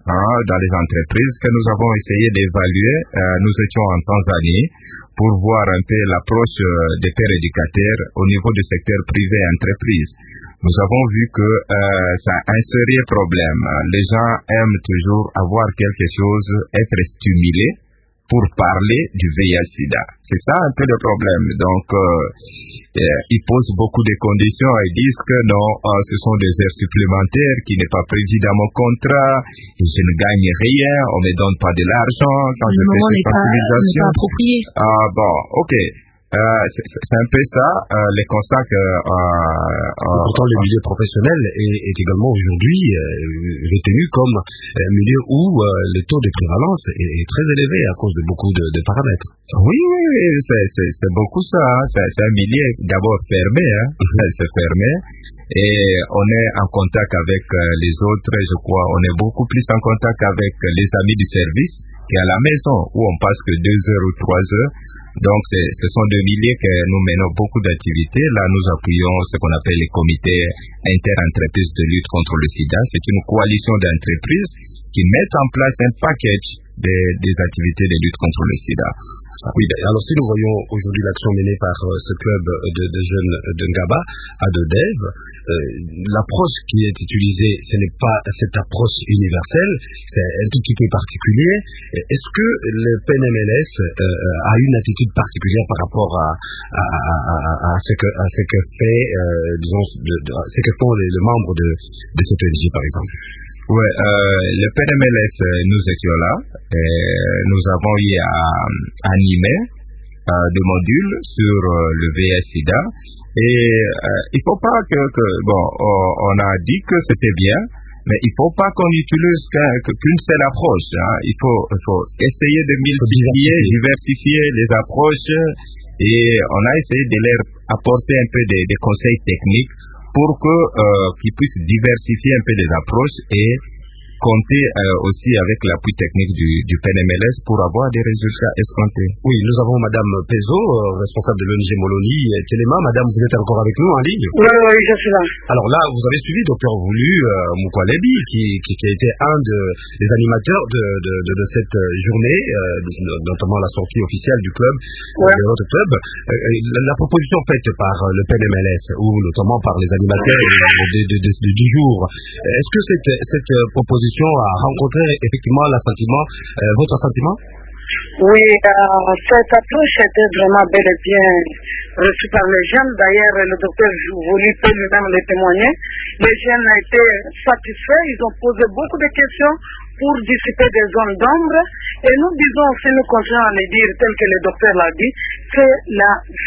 hein, dans les entreprises que nous avons essayé d'évaluer. Euh, nous étions en Tanzanie pour voir un peu l'approche des pères éducateurs au niveau du secteur privé et entreprise. Nous avons vu que euh, c'est un sérieux problème. Les gens aiment toujours avoir quelque chose, être stimulés pour parler du V I H-Sida. C'est ça un peu le problème. Donc, euh, euh, ils posent beaucoup de conditions et disent que non, euh, ce sont des heures supplémentaires qui n'est pas prévu dans mon contrat, et je ne gagne rien, on ne me donne pas de l'argent quand le je fais moment cette n'est pas, n'est pas approprié. Ah bon, ok. Euh, c'est, c'est un peu ça, euh, les constats que... Euh, euh, pourtant, le milieu professionnel est, est également aujourd'hui euh, retenu comme un milieu où euh, le taux de prévalence est, est très élevé à cause de beaucoup de, de paramètres. Oui, oui, oui, c'est, c'est, c'est beaucoup ça. Hein. C'est, c'est un milieu d'abord fermé, hein. C'est fermé. Et on est en contact avec euh, les autres, je crois. On est beaucoup plus en contact avec les amis du service qu'à la maison, où on passe que deux heures ou trois heures. Donc, c'est, ce sont des milliers que nous menons beaucoup d'activités. Là, nous appuyons ce qu'on appelle les comités interentreprises de lutte contre le sida. C'est une coalition d'entreprises qui mettent en place un package des, des activités de lutte contre le sida. Oui, alors si nous voyons aujourd'hui l'action menée par euh, ce club de, de jeunes de Ngaba à Dodève, euh, l'approche qui est utilisée, ce n'est pas cette approche universelle, c'est un tout petit peu particulier. Est-ce que le P N M L S euh, a une attitude particulière par rapport à, à, à, à, à, ce, que, à ce que fait, euh, disons, de, de, ce que font les, les membres de, de cette O N G, par exemple? Ouais, euh, le P N M L S, nous étions là, et nous avons eu à animer euh, des modules sur euh, le V I H-Sida, et euh, il faut pas que, que bon, on a dit que c'était bien, mais il faut pas qu'on utilise qu'une seule approche, hein. Il faut, il faut essayer de multiplier, diversifier les approches, et on a essayé de leur apporter un peu des, des conseils techniques pour que euh, qu'ils puissent diversifier un peu les approches et compter euh, aussi avec l'appui technique du, du P N M L S pour avoir des résultats escomptés. Oui, nous avons Madame Pezo, euh, responsable de l'O N G Moloni Téléma. Madame, vous êtes encore avec nous en ligne? Oui, oui, je suis là. Alors là, vous avez suivi Docteur Voulu euh, Mukwalebi, qui, qui, qui a été un de, des animateurs de, de, de, de cette journée, euh, notamment la sortie officielle du club, ouais. de votre club. Euh, la, la proposition faite par le P N M L S, ou notamment par les animateurs de, de, de, de, du jour, est-ce que cette, cette proposition a rencontré effectivement l'assentiment, euh, votre assentiment? Oui, euh, cette approche était vraiment bel et bien reçue par les jeunes. D'ailleurs, le docteur Voulu peut lui-même le témoigner. Les jeunes étaient satisfaits, ils ont posé beaucoup de questions pour dissiper des zones d'ombre. Et nous disons aussi, nous continuons à le dire, tel que le docteur l'a dit, c'est la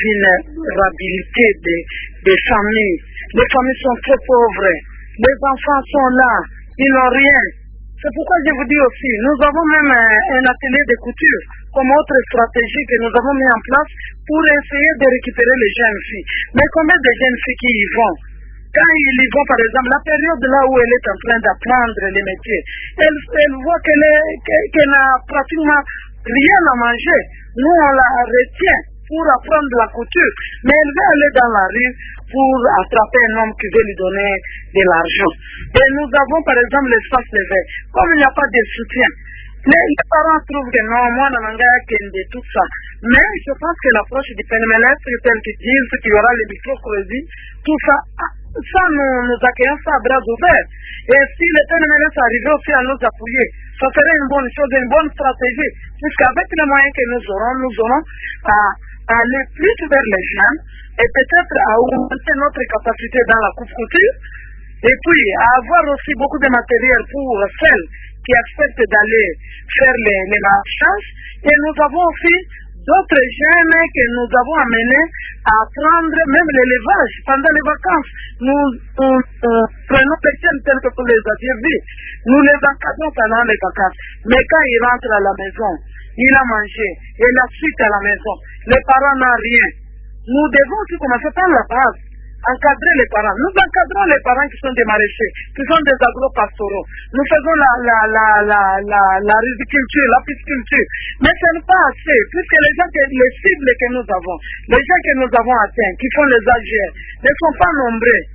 vulnérabilité des, des familles. Les familles sont très pauvres, les enfants sont là, ils n'ont rien. C'est pourquoi je vous dis aussi, nous avons même un, un atelier de couture comme autre stratégie que nous avons mis en place pour essayer de récupérer les jeunes filles. Mais combien de jeunes filles qui y vont? Quand ils y vont, par exemple, la période là où elle est en train d'apprendre les métiers, elle, elle voit qu'elle, est, qu'elle n'a pratiquement rien à manger. Nous, on la retient pour apprendre la couture, mais elle veut aller dans la rue pour attraper un homme qui veut lui donner de l'argent. Et nous avons par exemple l'espace levé. Comme il n'y a pas de soutien, les, les parents trouvent que non, moi, non, de tout ça. Mais je pense que l'approche du P N M L S, telle qu'ils disent qu'il y aura les micro-crédits, tout ça, ça nous, nous accueillons ça à bras ouverts. Et si le P N M L S arrivait aussi à nous appuyer, ça serait une bonne chose, une bonne stratégie, puisqu'avec les moyens que nous aurons, nous aurons à aller plus vers les jeunes et peut-être à augmenter notre capacité dans la coupe-couture et puis à avoir aussi beaucoup de matériel pour celles qui acceptent d'aller faire les, les marchands. Et nous avons aussi d'autres jeunes que nous avons amenés à apprendre même l'élevage pendant les vacances. Nous, nous, nous prenons les jeunes tels que vous les aviez vus. Nous les encadrons pendant les vacances. Mais quand ils rentrent à la maison, il a mangé et la suite à la maison. Les parents n'ont rien. Nous devons aussi commencer par la base, encadrer les parents. Nous encadrons les parents qui sont des maraîchers, qui sont des agro-pastoraux. Nous faisons la, la, la, la, la, la riziculture, la pisciculture. Mais ce n'est pas assez, puisque les gens, que, les cibles que nous avons, les gens que nous avons atteints, qui font les A G R, ne sont pas nombreux.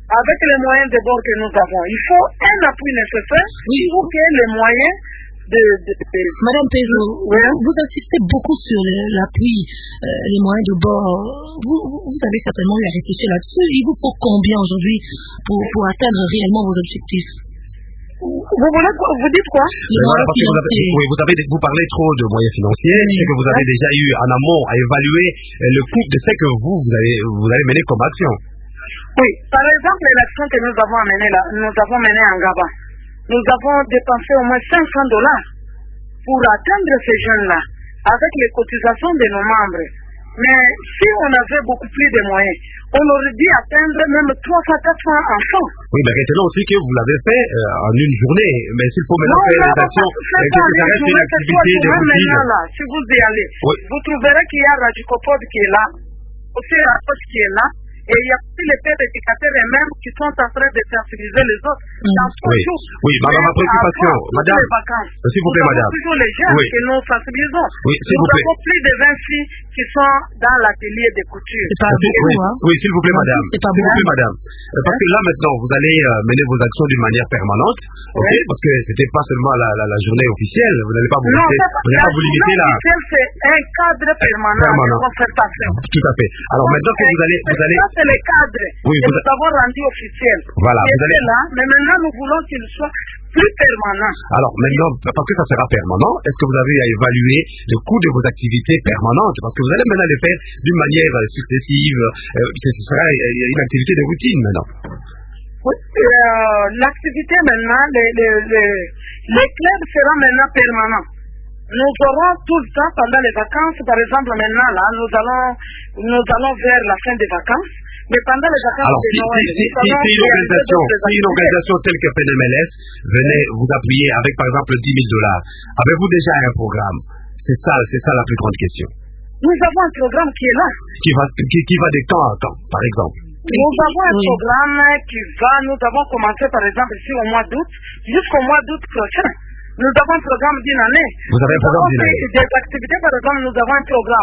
avec les moyens de bord que nous avons. Il faut un appui nécessaire oui. pour que les moyens de... de, de... Madame Pezo, oui. vous insistez beaucoup sur l'appui, euh, les moyens de bord. Vous, vous avez certainement eu à réfléchir là-dessus. Il vous faut combien aujourd'hui pour, pour atteindre réellement vos objectifs? Vous voulez quoi? Vous dites quoi? Voilà, parce que vous, avez, oui, vous, avez, vous parlez trop de moyens financiers, oui. C'est que vous avez déjà eu en amont à évaluer le coût de ce que vous, vous avez, vous avez mené comme action. Oui, par exemple, l'action que nous avons menée là, nous avons menée en Gaba. Nous avons dépensé au moins cinq cents dollars pour atteindre ces jeunes-là, avec les cotisations de nos membres. Mais si on avait beaucoup plus de moyens, on aurait dû atteindre même trois cents à quatre cents enfants. Oui, mais retenons aussi que vous l'avez fait euh, en une journée. Mais s'il faut maintenant non, faire des actions, que ça reste une activité de routine. Là, si vous y allez, oui. Vous trouverez qu'il y a Radicopod qui est là, aussi Rapproche qui est là, et il y a aussi les pères éducateurs eux-mêmes qui sont en train de sensibiliser les autres mmh. dans trois oui. jours. Oui, ma, ma préoccupation, madame, s'il vous plaît, nous madame. toujours les jeunes oui. que nous sensibilisons. Oui, s'il vous plaît. Nous avons plus de vingt filles qui sont dans l'atelier de couture. C'est pas beaucoup, oui, hein? Oui, s'il vous plaît, madame. C'est pas s'il vous plaît, bon. madame. Euh, parce que là, maintenant, vous allez euh, mener vos actions d'une manière permanente, ok? Oui. Parce que c'était pas seulement la, la, la journée officielle. Vous n'allez pas vous non, limiter. Vous n'allez pas vous limiter là. C'est un cadre permanent. permanent. De concertation. Tout à fait. Alors donc, maintenant que vous allez, vous allez. Ça, c'est le cadre oui, que vous nous avons rendu officiel. Voilà. Et vous allez... là, mais maintenant, nous voulons qu'il soit plus permanent. Alors maintenant, parce que ça sera permanent, est-ce que vous avez à évaluer le coût de vos activités permanentes? Parce que vous allez maintenant les faire d'une manière euh, successive, euh, ce sera euh, une activité de routine maintenant. Oui, euh, l'activité maintenant, les, les, les, les clubs seront maintenant permanents. Nous aurons tout le temps pendant les vacances, par exemple maintenant là, nous allons, nous allons vers la fin des vacances. Mais pendant les vacances alors, de si, Noël, si, si, si, si, une organisation, si une organisation telle que P N M L S venait vous appuyer avec par exemple dix mille dollars, avez-vous déjà un programme? C'est ça, c'est ça la plus grande question. Nous avons un programme qui est là. Qui va, qui, qui va de temps à temps, par exemple. Nous avons un oui. programme qui va, nous avons commencé par exemple ici au mois d'août, jusqu'au mois d'août prochain. Nous avons un programme d'une année. Vous avez un programme d'une année. Des activités, par exemple, nous avons un programme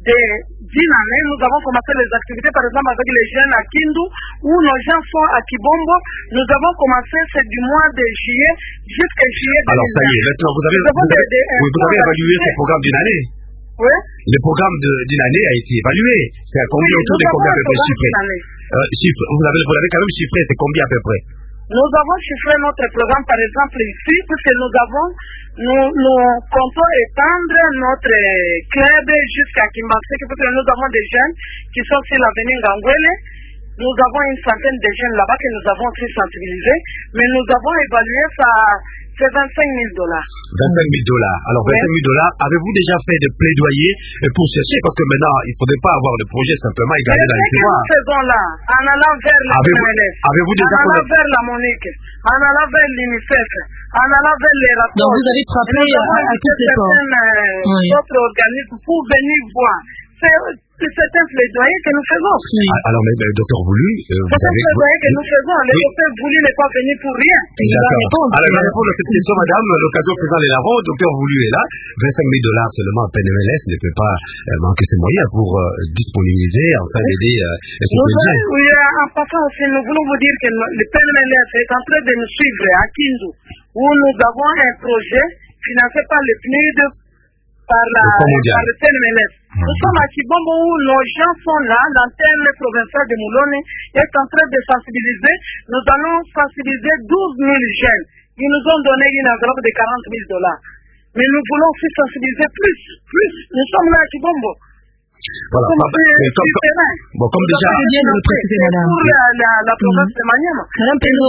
d'une année. Nous avons commencé les activités, par exemple, avec les jeunes à Kindu, où nos gens sont à Kibombo. Nous avons commencé, c'est du mois de juillet jusqu'à juillet. Alors, ça y est, maintenant, vous avez, vous avez, des, des, oui, vous avez évalué ce programme d'une année. Oui. Le programme d'une année a été évalué. C'est à combien oui, autour de combien à peu près chiffré euh, chiffre, vous l'avez vous l'avez quand même chiffré, c'est combien à peu près? Nous avons chiffré notre programme, par exemple, ici, puisque nous avons, nous, nous comptons étendre notre club jusqu'à Kimbassé, parce que nous avons des jeunes qui sont sur l'avenue Ngangwele. Nous avons une centaine de jeunes là-bas que nous avons aussi sensibilisés, mais nous avons évalué ça, c'est vingt-cinq mille dollars. vingt-cinq mille dollars. Alors, vingt-cinq mille dollars, avez-vous déjà fait des plaidoyers pour chercher? Parce que maintenant, il ne faudrait pas avoir le projet simplement et gagner dans les tiroirs. Nous faisons là, en allant vers le Avez-vous, avez-vous déjà en allant vers la Monique, en allant vers l'UNICEF, en allant vers les rapports. Donc, vous avez frappé à, à toutes les portes. Oui. D'autres organismes pour venir voir. C'est c'est un plaidoyer que nous faisons. Oui. Alors, mais le docteur Voulu, euh, vous c'est avez... un plaidoyer que nous faisons. Le oui. docteur Voulu n'est pas venu pour rien. D'accord. Alors, il va répondre à cette question, madame. L'occasion présente les lavons. Le docteur Voulu est là. vingt-cinq mille dollars seulement à P N M L S ne peut pas euh, manquer ses moyens pour euh, disponibiliser, enfin, d'aider euh, les citoyens. Oui, en passant aussi, nous voulons vous dire que le P N M L S est en train de nous suivre à Kindu, où nous avons un projet financé par le P N U D, par, la, par le P N M L S. Mmh. Nous sommes à Kibombo où nos gens sont là, l'antenne provinciale de Moulone est en train de sensibiliser. Nous allons sensibiliser douze mille jeunes. Ils nous ont donné une enveloppe de quarante mille dollars. Mais nous voulons aussi sensibiliser plus, plus. Nous sommes là à Kibombo. Voilà, comme, comme, comme, bon, comme déjà, bien de le préciser, madame. Pour la, la, la province mmh. de Maniama. Madame Pezo,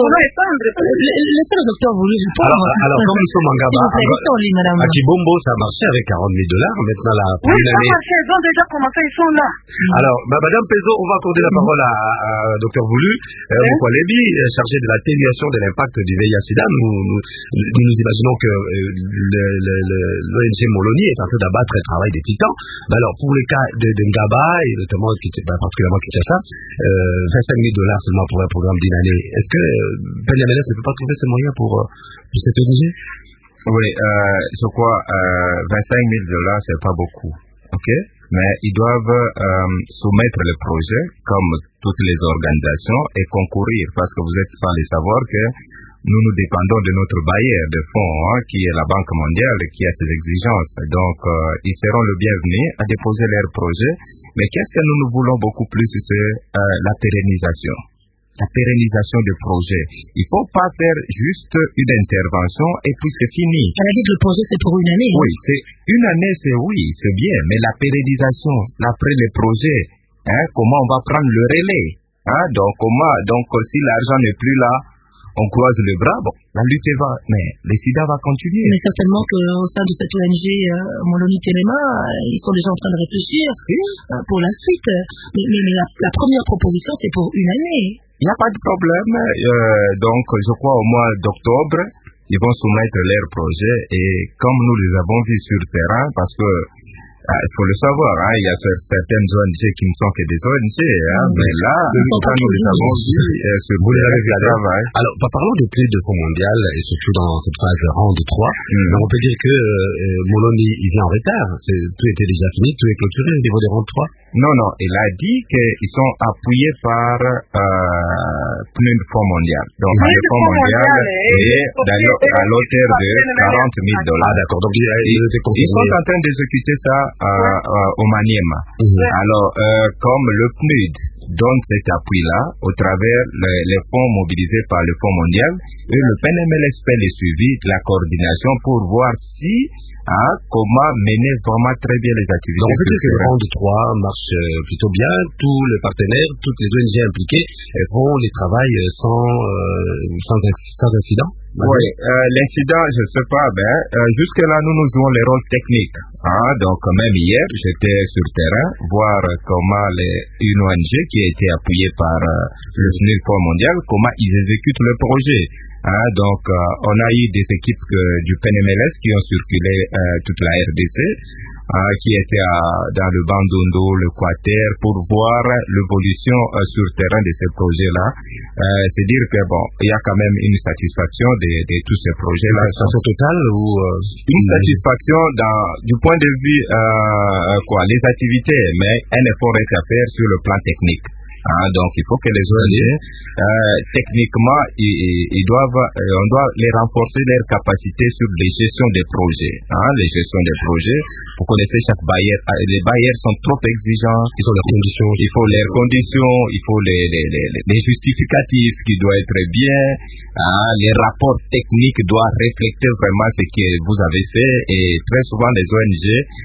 laissez le docteur vous lui répondre. Alors, alors, comme nous sommes en Gaba, à Kibombo, ça a marché avec quarante mille dollars. Maintenant, là, pour oui, une année. Marché, ils ont déjà commencé, ils sont là. Alors, bah, madame Pezo, on va accorder la parole à, à, à docteur Voulu, euh, oui. Mokwalebi, chargé de l'atténuation de l'impact du V I H-Sida. Nous, nous, nous, nous imaginons que euh, l'O N G Moloni est en train d'abattre un travail des titans. Mais alors, pour les cas de, de Ngaba, et notamment bah, particulièrement Kinshasa, euh, vingt-cinq mille dollars seulement pour un programme d'une année. Est-ce que P N M L S ne peut pas trouver ce moyen pour, pour cette O N G? Oui, euh, je crois euh, vingt-cinq mille dollars, c'est pas beaucoup. Ok? mais ils doivent euh, soumettre le projet comme toutes les organisations et concourir, parce que vous êtes sans le savoir que nous nous dépendons de notre bailleur de fonds, hein, qui est la Banque mondiale, qui a ses exigences. Donc, euh, ils seront le bienvenu à déposer leur projet. Mais qu'est-ce que nous nous voulons beaucoup plus, c'est euh, la pérennisation. La pérennisation du projet. Il ne faut pas faire juste une intervention et puis c'est fini. On a dit que le projet c'est pour une année. Oui, c'est une année, c'est oui, c'est bien, mais la pérennisation, après le projet, hein, comment on va prendre le relais, hein, donc comment, donc si l'argent n'est plus là, on croise les bras, bon, la lutte va, mais le sida va continuer. Mais certainement qu'au sein de cette O N G euh, Moloni Telema, euh, ils sont déjà en train de réfléchir oui. euh, pour la suite. Mais, mais, mais la, la première proposition, c'est pour une année. Il n'y a pas de problème. Euh, donc, je crois au mois d'octobre, ils vont soumettre leur projet et comme nous les avons vus sur le terrain, parce que ah, il faut le savoir, hein, il y a certaines O N G qui ne sont que des O N G, hein, mmh. mais là, quand nous les avons vus euh, sur vous les avez vu à travail. Alors, parlons de plus de Fonds mondial, et surtout dans cette phase round trois, mmh. on peut dire que euh, Moloni, il vient en retard. Tout était déjà fini, tout est clôturé au niveau des round trois. Non, non, il a dit qu'ils sont appuyés par euh, plein de Fonds mondial. Donc, oui, le Fonds mondial est à l'auteur de quarante mille dollars. Ah, d'accord. Donc, ils, ils sont en train d'exécuter ça euh, euh, au Maniema. Mmh. Alors, euh, comme le P N U D donne cet appui-là au travers les, les fonds mobilisés par le Fonds mondial, et le P N M L S fait le suivi de la coordination pour voir si Hein, comment mener vraiment très bien les activités. Donc, on peut dire que le round trois marche euh, plutôt bien. Tous les partenaires, toutes les O N G impliquées euh, font les travails sans, euh, sans, sans incident. Oui, euh, l'incident, je ne sais pas, ben, euh, jusque-là, nous, nous jouons les rôles techniques. Hein, donc, même hier, j'étais sur le terrain, voir comment les, une O N G qui a été appuyée par euh, le F N U D Fonds mondial, comment ils exécutent le projet. Hein, donc, euh, on a eu des équipes que, du P N M L S qui ont circulé euh, toute la R D C, euh, qui étaient à, dans le Bandundu, le Quater, pour voir l'évolution euh, sur le terrain de ces projets-là. Euh, c'est dire que bon, il y a quand même une satisfaction de, de tous ces projets-là. Une satisfaction totale ou euh, une satisfaction dans, du point de vue euh, quoi, les activités, mais un effort est à faire sur le plan technique. Hein, donc il faut que les O N G euh, techniquement ils, ils doivent euh, on doit les renforcer leur capacité sur les gestions des projets, hein, les gestions des projets. Vous connaissez chaque bailleur, les bailleurs sont trop exigeants, ils ont leurs conditions, il faut leurs conditions, il faut les, les, les, les justificatifs qui doivent être bien, hein, les rapports techniques doivent refléter vraiment ce que vous avez fait et très souvent les O N G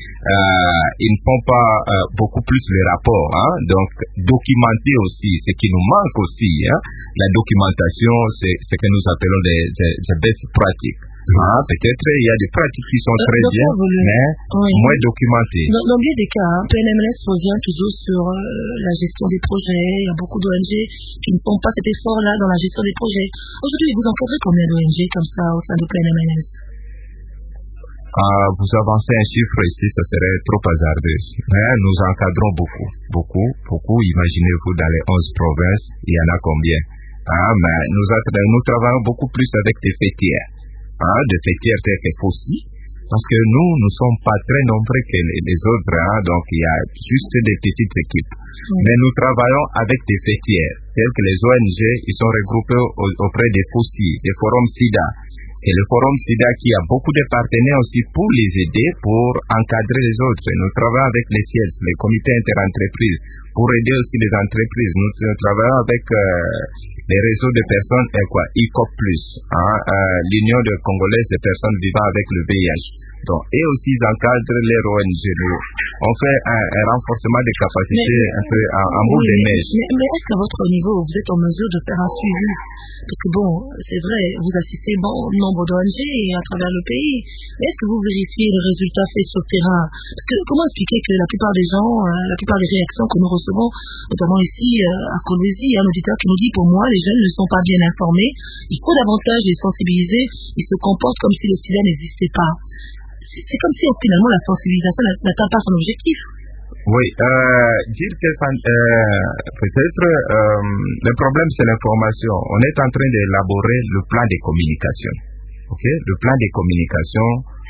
euh, ils ne font pas euh, beaucoup plus les rapports, hein, donc documenter aussi, ce qui nous manque aussi, hein. La documentation, c'est ce que nous appelons des, des, des best pratiques. Hein, peut-être il y a des pratiques qui sont très bien, mais oui. moins documentées. Dans, dans bien des cas, hein, P N M L S revient toujours sur euh, la gestion des projets. Il y a beaucoup d'O N G qui ne font pas cet effort-là dans la gestion des projets. Aujourd'hui, vous encadrez combien d'O N G comme ça au sein de P N M L S? Uh, vous avancez un chiffre ici, ça serait trop hasardeux. Mais nous encadrons beaucoup, beaucoup, beaucoup. Imaginez-vous dans les onze provinces, il y en a combien? Ah, mais nous, nous travaillons beaucoup plus avec des fêtières. Ah, des fêtières telles que Fossi. Parce que nous, nous ne sommes pas très nombreux que les, les autres, hein, donc il y a juste des petites équipes. Mm. Mais nous travaillons avec des fêtières, telles que les O N G, ils sont regroupés au, auprès des Fossi, des forums SIDA. C'est le forum SIDA qui a beaucoup de partenaires aussi pour les aider, pour encadrer les autres. Nous travaillons avec les C I E S, les comités interentreprises, pour aider aussi les entreprises. Nous, nous travaillons avec euh, les réseaux de personnes, et quoi, I C O P plus, hein, euh, l'Union de Congolaises de personnes vivant avec le V I H. Donc, et aussi ils encadrent les O N G. On fait un, un renforcement des capacités mais, un peu en, en boule oui, de neige. Mais, mais est-ce qu'à votre niveau, vous êtes en mesure de faire un suivi? Parce que bon, c'est vrai, vous assistez bon nombre d'O N G à travers le pays, mais est-ce que vous vérifiez les résultats faits sur le terrain? Parce que comment expliquer que la plupart des gens, euh, la plupart des réactions que nous recevons, notamment ici euh, à Kolwezi, un auditeur qui nous dit, pour moi, les jeunes ne sont pas bien informés, il faut davantage les sensibiliser, ils se comportent comme si le sida n'existait pas. C'est, c'est comme si finalement la sensibilisation n'atteint pas son objectif. Oui, euh, dire que ça, euh, peut-être euh, le problème c'est l'information. On est en train d'élaborer le plan de communication. Ok, le plan de communication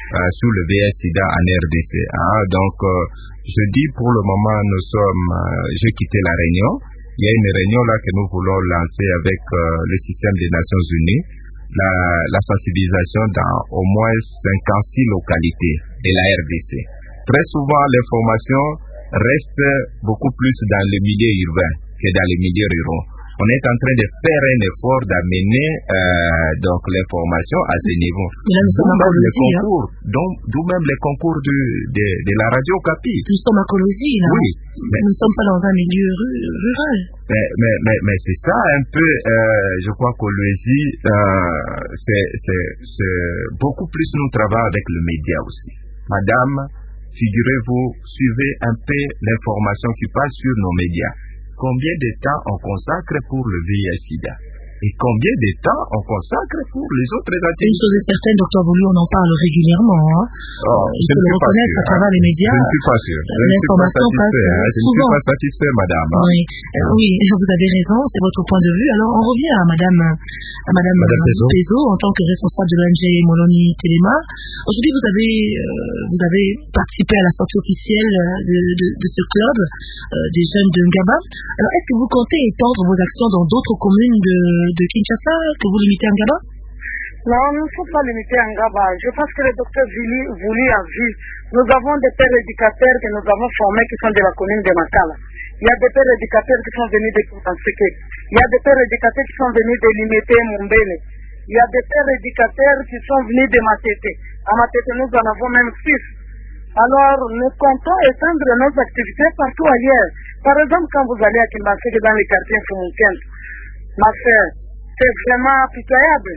euh, sous le V I H-Sida en R D C. Hein. Donc, euh, je dis pour le moment, nous sommes, euh, j'ai quitté la Réunion. Il y a une réunion là que nous voulons lancer avec euh, le système des Nations Unies, la, la sensibilisation dans au moins cinquante-six localités de la R D C. Très souvent, l'information reste beaucoup plus dans le milieu urbain que dans les milieux ruraux. On est en train de faire un effort d'amener euh, donc l'information à ce niveau. D'où même les concours, d'où même les concours de, de, de la radio Capi. Nous sommes à Colosie, là. Oui. Mais nous ne sommes pas dans un milieu rural. Mais, mais, mais, mais c'est ça un peu, euh, je crois qu'au Colosie, euh, c'est, c'est, c'est beaucoup plus nous travaillons avec le média aussi. Madame, figurez-vous, suivez un peu l'information qui passe sur nos médias. Combien de temps on consacre pour le V I H-Sida et combien de temps on consacre pour les autres activités. Une chose est certaine, docteur Boulou, on en parle régulièrement. Hein. Oh, Il faut le reconnaître à travers les médias. Je ne suis pas sûr. Je ne suis pas satisfait. Hein. Je ne suis pas satisfait, madame. Hein. Oui. Euh, oui, vous avez raison, c'est votre point de vue. Alors, on revient à madame, à madame, madame Pezo, en tant que responsable de l'O N G Moloni Téléma. Aujourd'hui, vous avez, euh, vous avez participé à la sortie officielle de, de, de ce club euh, des jeunes de Ngaba. Alors, est-ce que vous comptez étendre vos actions dans d'autres communes de de Kinshasa, que vous limitez à Ngaba? Non, nous ne sommes pas limités à Ngaba. Je pense que le docteur Vouli a vu. Nous avons des pères éducateurs que nous avons formés qui sont de la commune de Makala. Il y a des pères éducateurs qui sont venus de Koutanséké. Il y a des pères éducateurs qui sont venus de Limité et Mumbele. Il y a des pères éducateurs qui sont venus de Matete. À Matete, nous en avons même six. Alors, nous comptons étendre nos activités partout ailleurs. Par exemple, quand vous allez à Kimbaséké dans les quartiers Foumoukens, ma sœur, c'est vraiment pitoyable.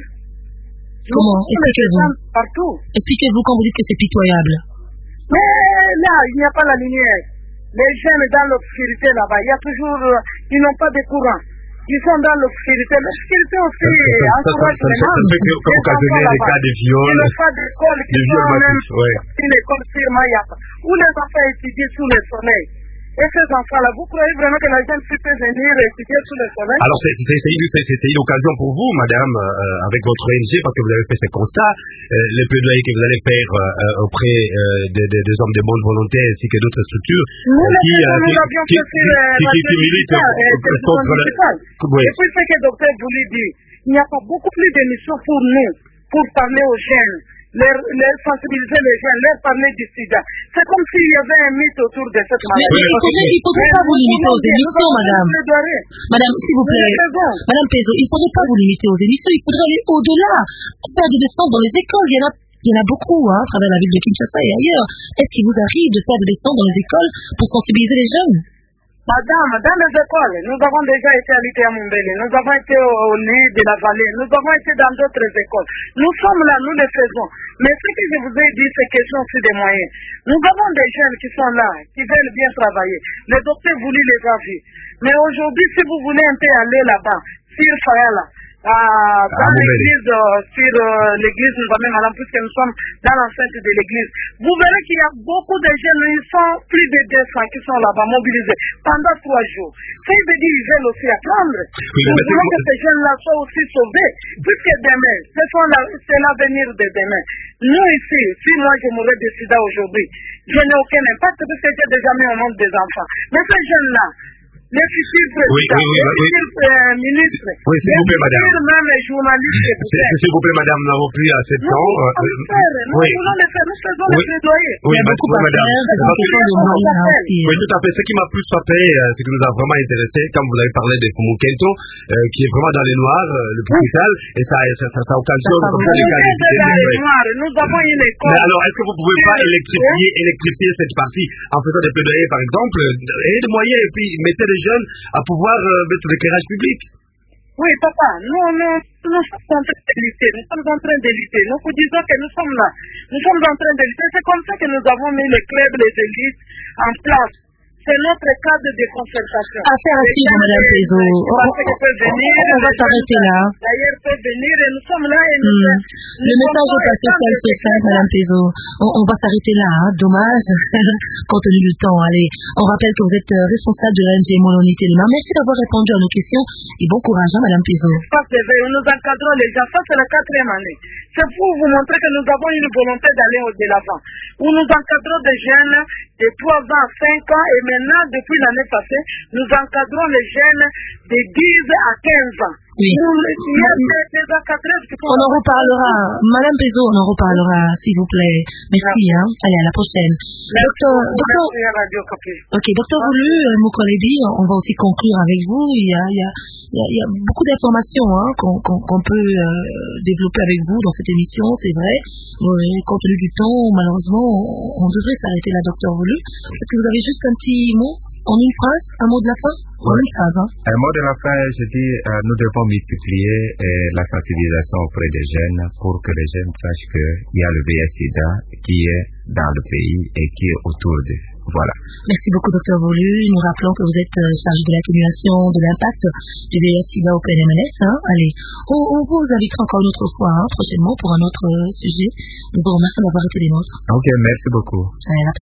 Comment? Expliquez-vous. Partout. Expliquez-vous quand vous dites que c'est pitoyable. Mais là, il n'y a pas la lumière. Les jeunes dans l'obscurité là-bas, il y a toujours, euh, ils n'ont pas de courant. Ils sont dans l'obscurité. L'obscurité aussi encourage les gens. Ça fait occasionner les cas de viol. Il n'y a pas d'école qui sont même une école sur Mayapa, où les enfants étudient sous le soleil. Et ces enfants-là, vous croyez vraiment que la jeune fille peut venir étudier sous le soleil? Alors, c'est, c'est, c'est, c'est, c'est une occasion pour vous, madame, euh, avec votre O N G, parce que vous avez fait ce constat, euh, les plaidoyers que vous allez faire euh, auprès euh, des, des, des hommes de bonne volonté ainsi que d'autres structures nous, euh, qui, euh, nous l'avions qui, fait qui, sur qui, qui, qui militent contre le... Oui. Et puis, ce que le docteur voulait dire, il n'y a pas beaucoup plus d'émissions pour nous, pour parler aux jeunes. Les, les sensibiliser les jeunes, leur parler du sida. C'est comme s'il y avait un mythe autour de cette maladie. Mais il ne faudrait pas vous limiter aux émissions, madame. Madame, s'il vous plaît. Madame Pezo, il ne faudrait pas vous limiter aux émissions, il faudrait aller au-delà. Faire des descentes dans les écoles, il y en a, il y en a beaucoup, hein, à travers la ville de Kinshasa et ailleurs. Est-ce qu'il vous arrive de faire des descentes dans les écoles pour sensibiliser les jeunes? Madame, dans les écoles, nous avons déjà été à l'I T A Mumbele, nous avons été au, au lit de la vallée, nous avons été dans d'autres écoles. Nous sommes là, nous les faisons. Mais ce que je vous ai dit, c'est question aussi des moyens. Nous avons des jeunes qui sont là, qui veulent bien travailler. Le docteur voulait les avoir vus. Mais aujourd'hui, si vous voulez un peu aller là-bas, sur Fayala, Euh, dans l'église, euh, sur euh, l'église, nous allons même puisque nous sommes dans l'enceinte de l'église. Vous verrez qu'il y a beaucoup de jeunes, ils sont plus de deux cents qui sont là-bas mobilisés pendant trois jours. Ça veut dire qu'ils veulent aussi apprendre. Oui, nous voulons que ces jeunes-là soient aussi sauvés, puisque demain, ce sont la, c'est l'avenir de demain. Nous ici, si moi je mourrais de sida aujourd'hui, je n'ai aucun impact puisque j'ai déjà mis au monde des enfants. Mais ces jeunes-là, les futurs présidents, oui, oui, oui, les futurs oui. euh, ministres, oui, s'il vous plaît, madame. Même les journalistes. S'il vous plaît, madame, nous n'avons plus assez de temps. Nous voulons le faire, nous faisons les plaidoyers. Oui, beaucoup à madame. Oui, tout à fait. Ce qui m'a plus frappé, ce qui nous a vraiment intéressé, quand vous avez parlé de Fumukento, euh, qui est vraiment dans les noirs, euh, le l'hôpital, et ça, ça, ça, ça occasionne comme ça les qualités. Nous avons une école. Mais alors, est-ce que vous ne pouvez pas électrifier, électrifier cette partie en faisant des plaidoyers, par exemple, et des moyens, et puis mettez les jeunes à pouvoir euh, mettre l'éclairage public? Oui, papa, nous, nous, nous sommes en train de lutter, nous sommes en train de lutter. Nous vous disons que nous sommes là, nous sommes en train de lutter. C'est comme ça que nous avons mis les clubs, les élites en place. C'est notre cadre de concertation. Affaire à suivre, madame Pezo. On va s'arrêter là. D'ailleurs, peut venir et nous sommes là et nous, mm. Le message est passé seul, c'est simple, Madame Pezo. On, on va s'arrêter là, hein. Dommage, compte tenu du temps. Allez, on rappelle que vous êtes responsable de l'O N G Molonité Lema. Merci d'avoir répondu à nos questions et bon courage, hein, Madame Pezo. Nous encadrons les gens, ça c'est la quatrième année. C'est pour vous montrer que nous avons une volonté d'aller au de l'avant. Où nous encadrons des jeunes de trois ans à cinq ans et maintenant, depuis l'année passée, nous encadrons les jeunes de dix à quinze ans. Oui. Nous, il y a des, des encadreurs qui sont... On en reparlera. Madame Pezo, on en reparlera, s'il vous plaît. Merci, hein. Allez, à la prochaine. Docteur, docteur... Ok, docteur Voulu, Moukolebi, on va aussi conclure avec vous. Il y a, il y a, il y a, il y a beaucoup d'informations hein, qu'on, qu'on, qu'on peut euh, développer avec vous dans cette émission, c'est vrai. Oui, compte tenu du temps, malheureusement, on, on devrait s'arrêter là, docteur Voulu. Est-ce que vous avez juste un petit mot, en une phrase, un mot de la fin? En une phrase, hein. Un mot de la fin, je dis, euh, nous devons multiplier euh, la sensibilisation auprès des jeunes pour que les jeunes sachent qu'il y a le V I H SIDA qui est dans le pays et qui est autour d'eux. Voilà. Merci beaucoup, docteur Voulu. Nous rappelons que vous êtes chargé de l'accumulation de l'impact du V I H SIDA au P N M L S. Hein. Allez, on, on vous invitera encore une autre fois, hein, prochainement, pour un autre sujet. Nous vous remercions d'avoir été des nôtres. Ok, merci beaucoup. Allez,